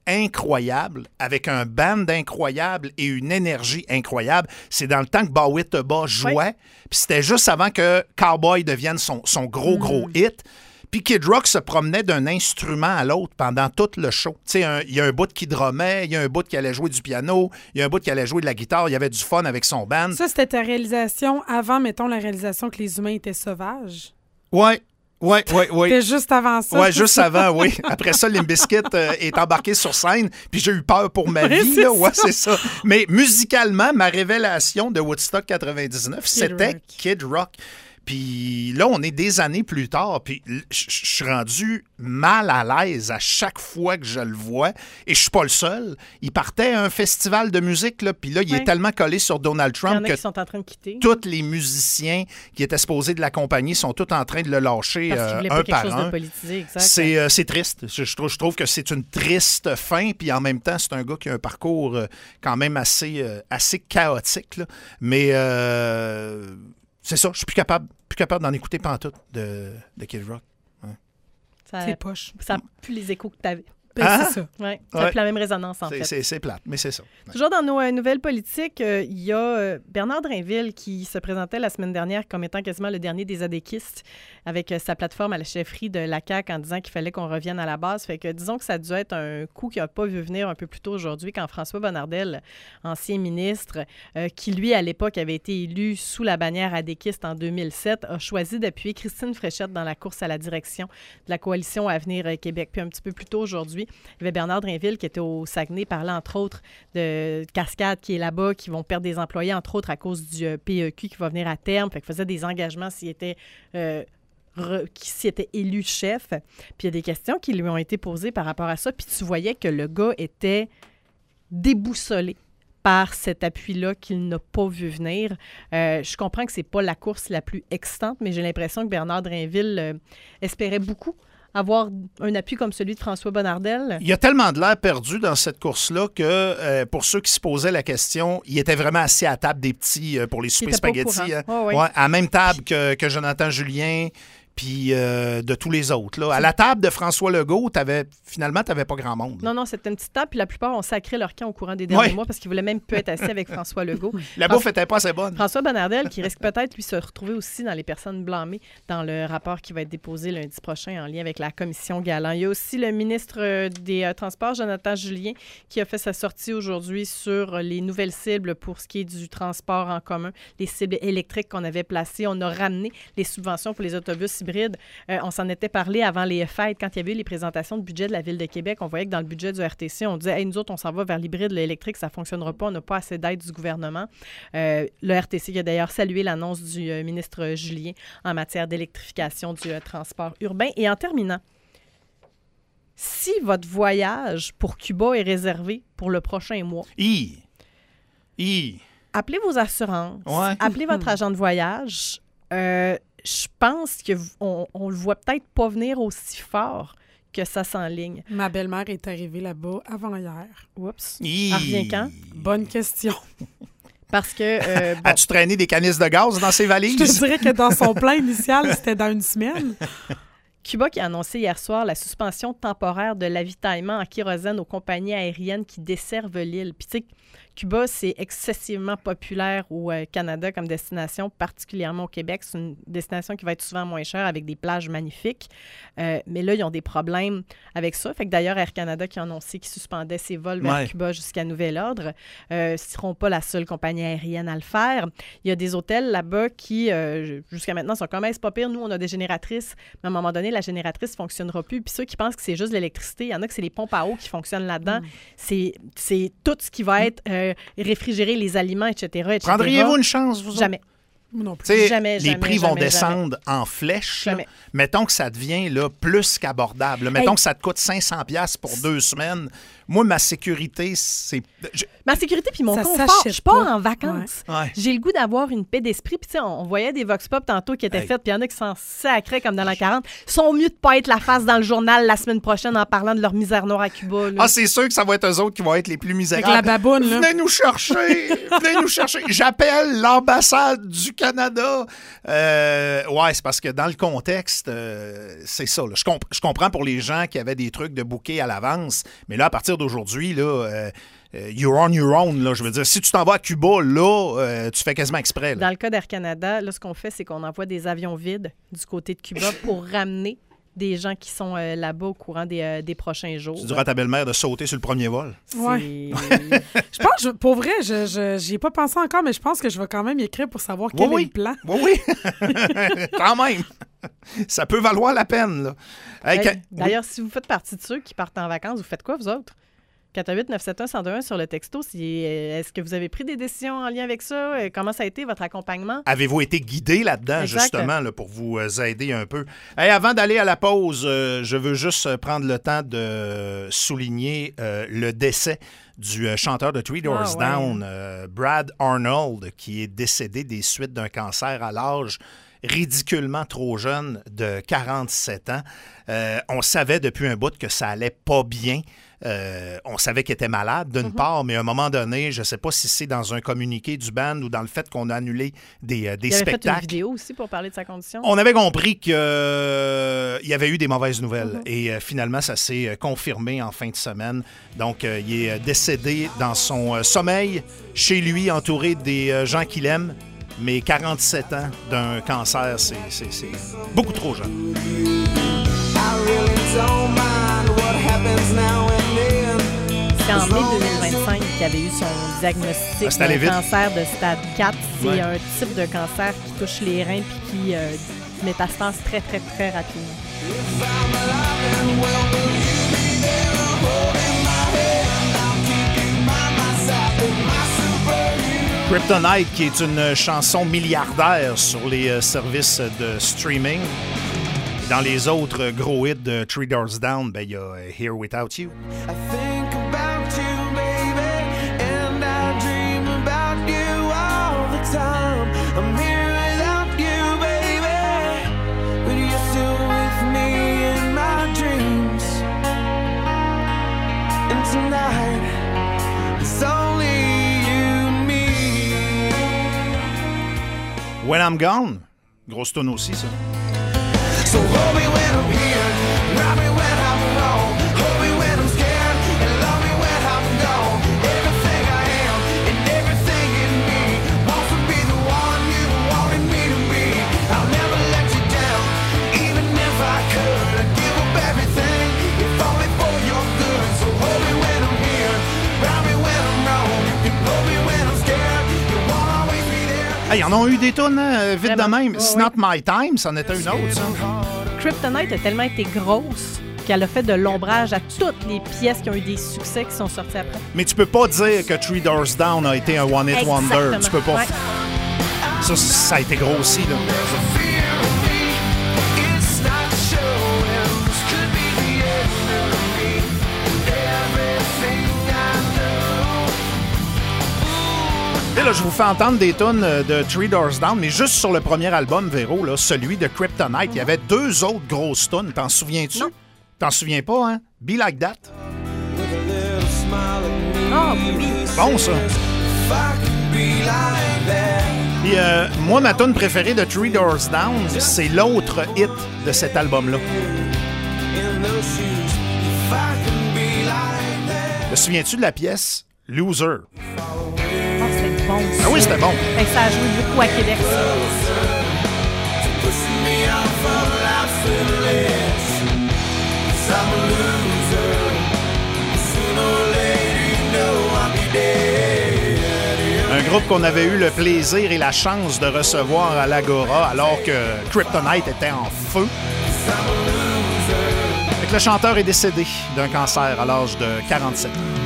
incroyable, avec un band incroyable et une énergie incroyable. C'est dans le temps que Bowie to Ba jouait, Ouais. puis c'était juste avant que Cowboy devienne son, son gros, gros hit. Puis Kid Rock se promenait d'un instrument à l'autre pendant tout le show. Tu sais, il y a un bout qui drummait, il y a un bout qui allait jouer du piano, il y a un bout qui allait jouer de la guitare, il y avait du fun avec son band. Ça, c'était ta réalisation avant, mettons, la réalisation que les humains étaient sauvages. Ouais, ouais, ouais, ouais. C'était juste avant ça. Ouais, c'est juste ça? avant, oui. Après ça, Limp Bizkit euh, est embarqué sur scène, puis j'ai eu peur pour ma Ouais, vie. c'est Là. Ouais, ça. c'est ça. Mais musicalement, ma révélation de Woodstock quatre-vingt-dix-neuf, c'était Rock. Kid Rock. Puis là, on est des années plus tard, puis je je suis rendu mal à l'aise à chaque fois que je le vois. Et je suis pas le seul. Il partait à un festival de musique, là, puis là, il Ouais. est tellement collé sur Donald Il y en Trump a que qui sont en train de quitter. tous les musiciens qui étaient supposés de l'accompagner sont tous en train de le lâcher Parce qu'ils euh, voulaient un pas quelque par chose un. de politisé, exact. C'est, euh, c'est triste. Je, je trouve, je trouve que c'est une triste fin, puis en même temps, c'est un gars qui a un parcours euh, quand même assez, euh, assez chaotique. Là. Mais euh, c'est ça, je suis plus capable, plus capable d'en écouter pantoute de, de Kid Rock. Ça, C'est poche. ça a plus les échos que tu avais. Ben, Ah! c'est ça. Ouais, ça a Ouais. plus la même résonance, en C'est, fait. c'est, c'est plate, mais c'est ça. Ouais. Toujours dans nos euh, nouvelles politiques, euh, il y a euh, Bernard Drinville qui se présentait la semaine dernière comme étant quasiment le dernier des adéquistes avec euh, sa plateforme à la chefferie de la C A Q en disant qu'il fallait qu'on revienne à la base. Fait que disons que ça a dû être un coup qui n'a pas vu venir un peu plus tôt aujourd'hui quand François Bonnardel, ancien ministre, euh, qui lui à l'époque avait été élu sous la bannière adéquiste en deux mille sept, a choisi d'appuyer Christine Fréchette dans la course à la direction de la coalition Avenir euh, Québec. Puis un petit peu plus tôt aujourd'hui, il y avait Bernard Drinville qui était au Saguenay, parlait entre autres de Cascade qui est là-bas, qui vont perdre des employés, entre autres à cause du euh, P E Q qui va venir à terme. Fait qu'il faisait des engagements s'il était, euh, re- qui- s'il était élu chef. Puis il y a des questions qui lui ont été posées par rapport à ça. Puis tu voyais que le gars était déboussolé par cet appui-là qu'il n'a pas vu venir. Euh, je comprends que c'est pas la course la plus excitante, mais j'ai l'impression que Bernard Drinville euh, espérait beaucoup avoir un appui comme celui de François Bonnardel. Il y a tellement de l'air perdu dans cette course-là que euh, pour ceux qui se posaient la question, il était vraiment assis à la table des petits euh, pour les soupers était pas au spaghettis. courant. hein. Ouais, ouais. Ouais, à la même table que, que Jonathan Julien, puis euh, de tous les autres. Là. À la table de François Legault, t'avais, finalement, tu n'avais pas grand monde. là. Non, non, c'était une petite table, puis la plupart ont sacré leur camp au courant des derniers Ouais. mois parce qu'ils voulaient même plus être assis avec François Legault. La bouffe était pas assez bonne. François Bonnardel, qui risque peut-être, lui, se retrouver aussi dans les personnes blâmées dans le rapport qui va être déposé lundi prochain en lien avec la commission Galland. Il y a aussi le ministre euh, des euh, Transports, Jonathan Julien, qui a fait sa sortie aujourd'hui sur les nouvelles cibles pour ce qui est du transport en commun, les cibles électriques qu'on avait placées. On a ramené les subventions pour les autobus hybrides. Euh, on s'en était parlé avant les fêtes, quand il y avait eu les présentations de budget de la Ville de Québec. On voyait que dans le budget du R T C, on disait hey, « nous autres, on s'en va vers l'hybride, l'électrique, ça ne fonctionnera pas, on n'a pas assez d'aide du gouvernement. Euh, » Le R T C qui a d'ailleurs salué l'annonce du euh, ministre Julien en matière d'électrification du euh, transport urbain. Et en terminant, si votre voyage pour Cuba est réservé pour le prochain mois, Hi. Hi. appelez vos assurances, Ouais. appelez votre agent de voyage. Euh, je pense qu'on on le voit peut-être pas venir aussi fort que ça s'enligne. Ma belle-mère est arrivée là-bas avant-hier. Oups. Hi. Elle revient quand? Bonne question. Parce que, euh, bon, As-tu traîné des canisses de gaz dans ses Je te valises? dirais que dans son plan initial, c'était dans une semaine. Cuba qui a annoncé hier soir la suspension temporaire de l'avitaillement en kérosène aux compagnies aériennes qui desservent l'île. Puis tu sais, Cuba, c'est excessivement populaire au euh, Canada comme destination, particulièrement au Québec. C'est une destination qui va être souvent moins chère avec des plages magnifiques. Euh, mais là, ils ont des problèmes avec ça. Fait que d'ailleurs, Air Canada qui a annoncé qu'il suspendait ses vols vers Ouais. Cuba jusqu'à nouvel ordre, euh, ne seront pas la seule compagnie aérienne à le faire. Il y a des hôtels là-bas qui, euh, jusqu'à maintenant, sont comme hey, c'est pas pire. Nous, on a des génératrices. Mais à un moment donné, la génératrice ne fonctionnera plus. Puis ceux qui pensent que c'est juste l'électricité, il y en a que c'est les pompes à eau qui fonctionnent là-dedans. Mm. C'est, c'est tout ce qui va être euh, réfrigérer les aliments, et cetera, et cetera. Prendriez-vous une chance, vous autres? Jamais. Moi non plus. Tu sais, Jamais, les jamais, prix vont jamais, descendre en flèche. là. Jamais. Mettons que ça devient là, plus qu'abordable. Mettons Hey. que ça te coûte cinq cents dollars pour deux semaines. Moi, ma sécurité, c'est... je- Ma sécurité puis mon Ça confort, s'achète je pars pas. en vacances. Ouais. J'ai le goût d'avoir une paix d'esprit. Puis tu sais, on, on voyait des vox pop tantôt qui étaient Hey. faites, puis il y en a qui s'en sacraient comme dans l'an quarante. Ils sont mieux de pas être la face dans le journal la semaine prochaine en parlant de leur misère noire à Cuba. là. Ah, c'est sûr que ça va être eux autres qui vont être les plus Avec misérables. la baboune, là. Venez nous chercher! Venez nous chercher! J'appelle l'ambassade du Canada. Euh, ouais, c'est parce que dans le contexte, euh, c'est ça. là. Je, comp- je comprends pour les gens qui avaient des trucs de booker à l'avance, mais là, à partir partir d'aujourd'hui, là, euh, you're on your own. Là, je veux dire, si tu t'en vas à Cuba, là, euh, tu fais quasiment exprès. Là. Dans le cas d'Air Canada, là, ce qu'on fait, c'est qu'on envoie des avions vides du côté de Cuba pour ramener des gens qui sont euh, là-bas au courant des, euh, des prochains jours. Tu diras à ta belle-mère de sauter sur le premier vol. Oui. Je pense, je, pour vrai, je, je j'y ai pas pensé encore, mais je pense que je vais quand même y écrire pour savoir quel oui, est le plan. Oui, oui. Quand même. Ça peut valoir la peine. Là. Hey, Hey, quand... D'ailleurs, si vous faites partie de ceux qui partent en vacances, vous faites quoi, vous autres? quatre un huit neuf sept un un zéro deux un sur le texto. Si, est-ce que vous avez pris des décisions en lien avec ça? Comment ça a été, votre accompagnement? Avez-vous été guidé là-dedans, Exact. justement, là, pour vous euh, aider un peu? Hey, avant d'aller à la pause, euh, je veux juste prendre le temps de souligner euh, le décès du euh, chanteur de Three Doors Ah, ouais. Down, euh, Brad Arnold, qui est décédé des suites d'un cancer à l'âge ridiculement trop jeune de quarante-sept ans. Euh, on savait depuis un bout que ça allait pas bien. Euh, on savait qu'il était malade, d'une Mm-hmm. part, mais à un moment donné, je ne sais pas si c'est dans un communiqué du band ou dans le fait qu'on a annulé des, euh, des Il avait fait une spectacles. vidéo aussi pour parler de sa condition. On avait compris qu'il euh, y avait eu des mauvaises nouvelles. Mm-hmm. Et euh, finalement, ça s'est euh, confirmé en fin de semaine. Donc, euh, il est euh, décédé dans son euh, sommeil, chez lui, entouré des euh, gens qu'il aime. Mais quarante-sept ans d'un cancer, c'est, c'est, c'est beaucoup trop jeune. C'est en mai deux mille vingt-cinq qu'il avait eu son diagnostic Ah, c'est allé d'un vite. cancer de stade quatre. C'est Ouais. un type de cancer qui touche les reins puis qui euh, métastase très, très, très rapidement. Kryptonite, qui est une chanson milliardaire sur les euh, services de streaming. Dans les autres gros hits de Three Doors Down, ben, il y a euh, Here Without You. I think about you, baby, and I dream about you all the time. I'm here without you, baby, but you're still with me in my dreams. And tonight, it's only you and me. When I'm Gone, grosse tonne aussi, ça. So hold me when I'm here, ride me when I'm alone, hold me when I'm scared, and love me when I'm gone. Everything I am and everything in me wants to be the one you wanted me to be. I'll never let you down, even if I could. I'd give up everything, if only for your good. So hold me when I'm here, ride me when I'm wrong. You can hold me when I'm scared, you won't always be there. Hey, ils en ont eu des tonnes, hein, vite Vraiment. de même. Ouais, It's ouais. Not My Time, c'en était une autre, ça. Kryptonite a tellement été grosse qu'elle a fait de l'ombrage à toutes les pièces qui ont eu des succès qui sont sorties après. Mais tu peux pas dire que Three Doors Down a été un one-hit wonder. Exactement. Tu peux pas. Ouais. Ça, ça a été gros aussi, là. Fear of me, it's not showing. This could be the end of me. Everything I know. Et là, je vous fais entendre des tunes de Three Doors Down, mais juste sur le premier album, Véro, là, celui de Kryptonite, il y avait deux autres grosses tunes. T'en souviens-tu? Non. T'en souviens pas, hein? Be Like That. With a little smile at me. Ah oui. Bon, ça. If I could be like that. Puis euh, moi, ma tune préférée de Three Doors Down, c'est l'autre hit de cet album-là. In those shoes. If I could be like that. Te souviens-tu de la pièce Loser? Ah, c'est bon. Ah oui, c'était bon. Fait que ça a joué beaucoup à Québec, ça. Pushing me off of life's little edge. 'Cause I'm a loser. Sooner or later, you know I'll be dead. Un groupe qu'on avait eu le plaisir et la chance de recevoir à l'Agora alors que Kryptonite était en feu. Fait que le chanteur est décédé d'un cancer à l'âge de quarante-sept ans.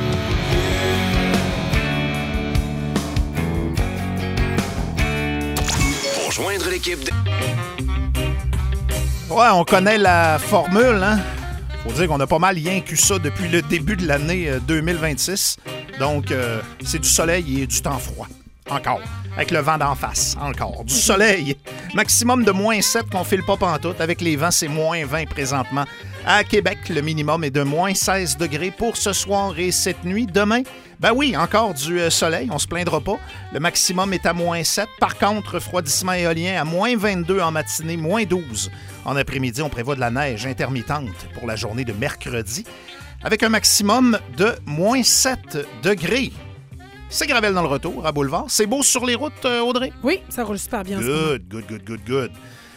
Pour joindre l'équipe de... Ouais, on connaît la formule, hein? Faut dire qu'on a pas mal rien que ça depuis le début de l'année euh, deux mille vingt-six. Donc, euh, c'est du soleil et du temps froid. Encore. Avec le vent d'en face. Encore. Du soleil. Maximum de moins sept qu'on file pas pantoute. Avec les vents, c'est moins vingt présentement. À Québec, le minimum est de moins seize degrés pour ce soir et cette nuit. Demain, ben oui, encore du euh, soleil, on se plaindra pas. Le maximum est à moins sept. Par contre, refroidissement éolien à moins vingt-deux en matinée, moins douze. En après-midi, on prévoit de la neige intermittente pour la journée de mercredi. avec un maximum de moins sept degrés. C'est Gravel dans le retour à Boulevard. C'est beau sur les routes, euh, Audrey? Oui, ça roule super bien en ce moment. Good, good, good, good, good.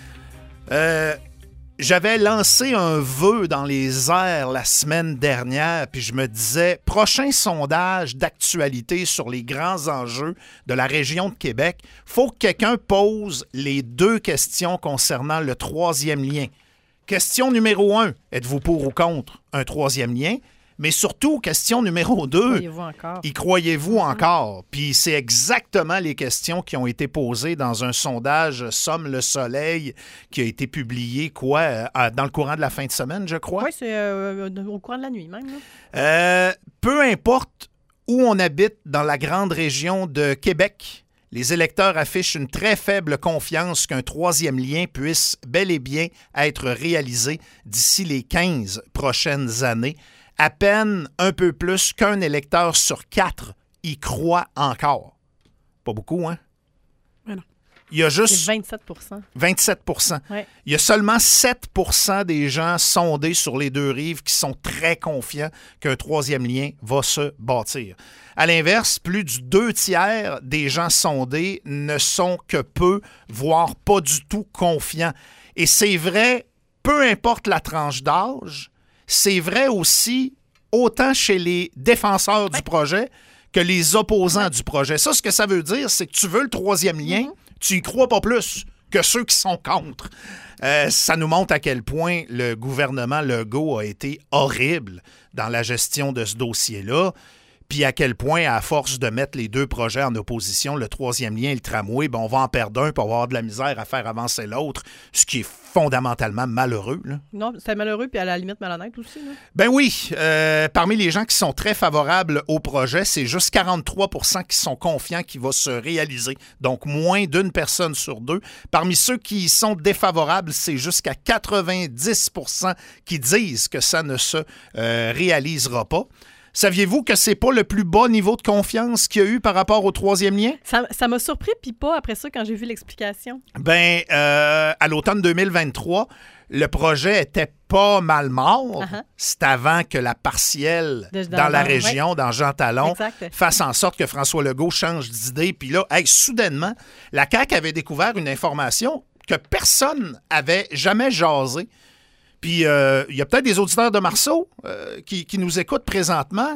Euh, j'avais lancé un vœu dans les airs la semaine dernière, puis je me disais, prochain sondage d'actualité sur les grands enjeux de la région de Québec, faut que quelqu'un pose les deux questions concernant le troisième lien. Question numéro un, êtes-vous pour ou contre un troisième lien? Mais surtout, question numéro deux, Croyez-vous encore? y croyez-vous encore? Puis c'est exactement les questions qui ont été posées dans un sondage Somme le Soleil qui a été publié, quoi, euh, dans le courant de la fin de semaine, je crois? Oui, c'est euh, au courant de la nuit même. Là. Euh, peu importe où on habite dans la grande région de Québec, les électeurs affichent une très faible confiance qu'un troisième lien puisse bel et bien être réalisé d'ici les quinze prochaines années. À peine un peu plus qu'un électeur sur quatre y croit encore. Pas beaucoup, hein? Mais non. Il y a juste C'est vingt-sept pour cent. vingt-sept pour cent. Ouais. Il y a seulement sept pour cent des gens sondés sur les deux rives qui sont très confiants qu'un troisième lien va se bâtir. À l'inverse, plus du deux tiers des gens sondés ne sont que peu, voire pas du tout confiants. Et c'est vrai, peu importe la tranche d'âge, c'est vrai aussi autant chez les défenseurs du projet que les opposants du projet. Ça, ce que ça veut dire, c'est que tu veux le troisième lien, Mm-hmm. tu y crois pas plus que ceux qui sont contre. Euh, ça nous montre à quel point le gouvernement Legault a été horrible dans la gestion de ce dossier-là, puis à quel point, à force de mettre les deux projets en opposition, le troisième lien et le tramway, ben on va en perdre un pour avoir de la misère à faire avancer l'autre, ce qui est fondamentalement malheureux, là. Non, c'était malheureux puis à la limite malhonnête aussi. Là. Ben oui, euh, parmi les gens qui sont très favorables au projet, c'est juste quarante-trois pour cent qui sont confiants qu'il va se réaliser. Donc, moins d'une personne sur deux. Parmi ceux qui y sont défavorables, c'est jusqu'à quatre-vingt-dix pour cent qui disent que ça ne se euh, réalisera pas. Saviez-vous que c'est pas le plus bas niveau de confiance qu'il y a eu par rapport au troisième lien? Ça, ça m'a surpris puis pas après ça quand j'ai vu l'explication. Ben, euh, à l'automne deux mille vingt-trois, le projet était pas mal mort. Uh-huh. C'est avant que la partielle De- dans, dans- la dans- région, dans Jean Talon, Exact. fasse en sorte que François Legault change d'idée. Puis là, hey, soudainement, la C A Q avait découvert une information que personne avait jamais jasé. Puis, euh, il y a peut-être des auditeurs de Marceau euh, qui, qui nous écoutent présentement.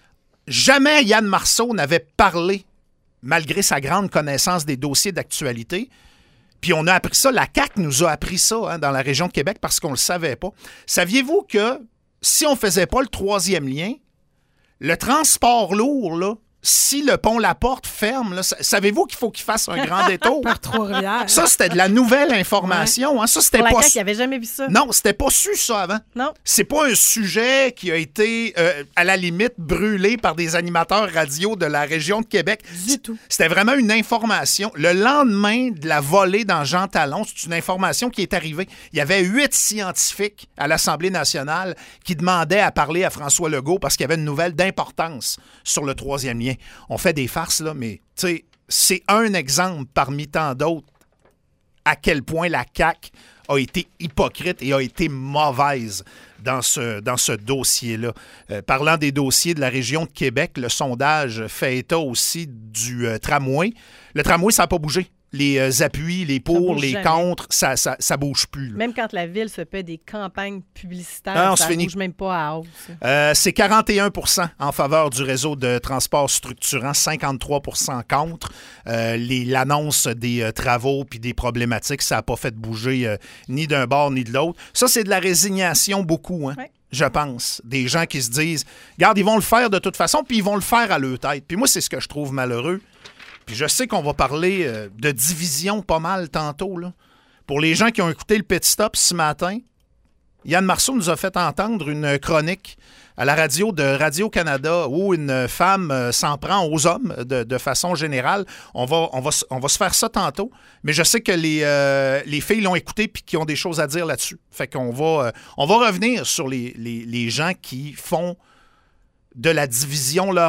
Jamais Yann Marceau n'avait parlé, malgré sa grande connaissance des dossiers d'actualité. Puis, on a appris ça, la C A Q nous a appris ça hein, dans la région de Québec parce qu'on ne le savait pas. Saviez-vous que si on ne faisait pas le troisième lien, le transport lourd, là, si le pont La Porte ferme, là, savez-vous qu'il faut qu'il fasse un grand détour? Par Trois-Rivières. Ça, c'était de la nouvelle information. Hein. Ça, c'était Pour la pas C A Q, su- il n'avait jamais vu ça. Non, c'était pas su, ça, avant. Non. C'est pas un sujet qui a été, euh, à la limite, brûlé par des animateurs radio de la région de Québec. Du tout. C'était vraiment une information. Le lendemain de la volée dans Jean Talon, c'est une information qui est arrivée. Il y avait huit scientifiques à l'Assemblée nationale qui demandaient à parler à François Legault parce qu'il y avait une nouvelle d'importance sur le troisième lien. On fait des farces, là, mais tu sais, c'est un exemple parmi tant d'autres à quel point la C A Q a été hypocrite et a été mauvaise dans ce, dans ce dossier-là. Euh, parlant des dossiers de la région de Québec, le sondage fait état aussi du euh, tramway. Le tramway, ça n'a pas bougé. Les euh, appuis, les pour, bouge les jamais. contre, ça ça, ça bouge plus. là. Même quand la ville se fait des campagnes publicitaires, Ah, on ça se ne finit. bouge même pas à hausse. Euh, c'est quarante et un pour cent en faveur du réseau de transport structurant, cinquante-trois pour cent contre. Euh, les- l'annonce des euh, travaux puis des problématiques, ça n'a pas fait bouger euh, ni d'un bord ni de l'autre. Ça, c'est de la résignation beaucoup, hein, Ouais. je pense. Des gens qui se disent, regarde, ils vont le faire de toute façon, puis ils vont le faire à leur tête. Puis moi, c'est ce que je trouve malheureux. Puis je sais qu'on va parler euh, de division pas mal tantôt, là. Pour les gens qui ont écouté le Pit Stop ce matin, Yann Marceau nous a fait entendre une chronique à la radio de Radio-Canada où une femme euh, s'en prend aux hommes de, de façon générale. On va, on, va, s- on va se faire ça tantôt, mais je sais que les, euh, les filles l'ont écouté puis qui ont des choses à dire là-dessus. Fait qu'on va, euh, on va revenir sur les, les, les gens qui font de la division leur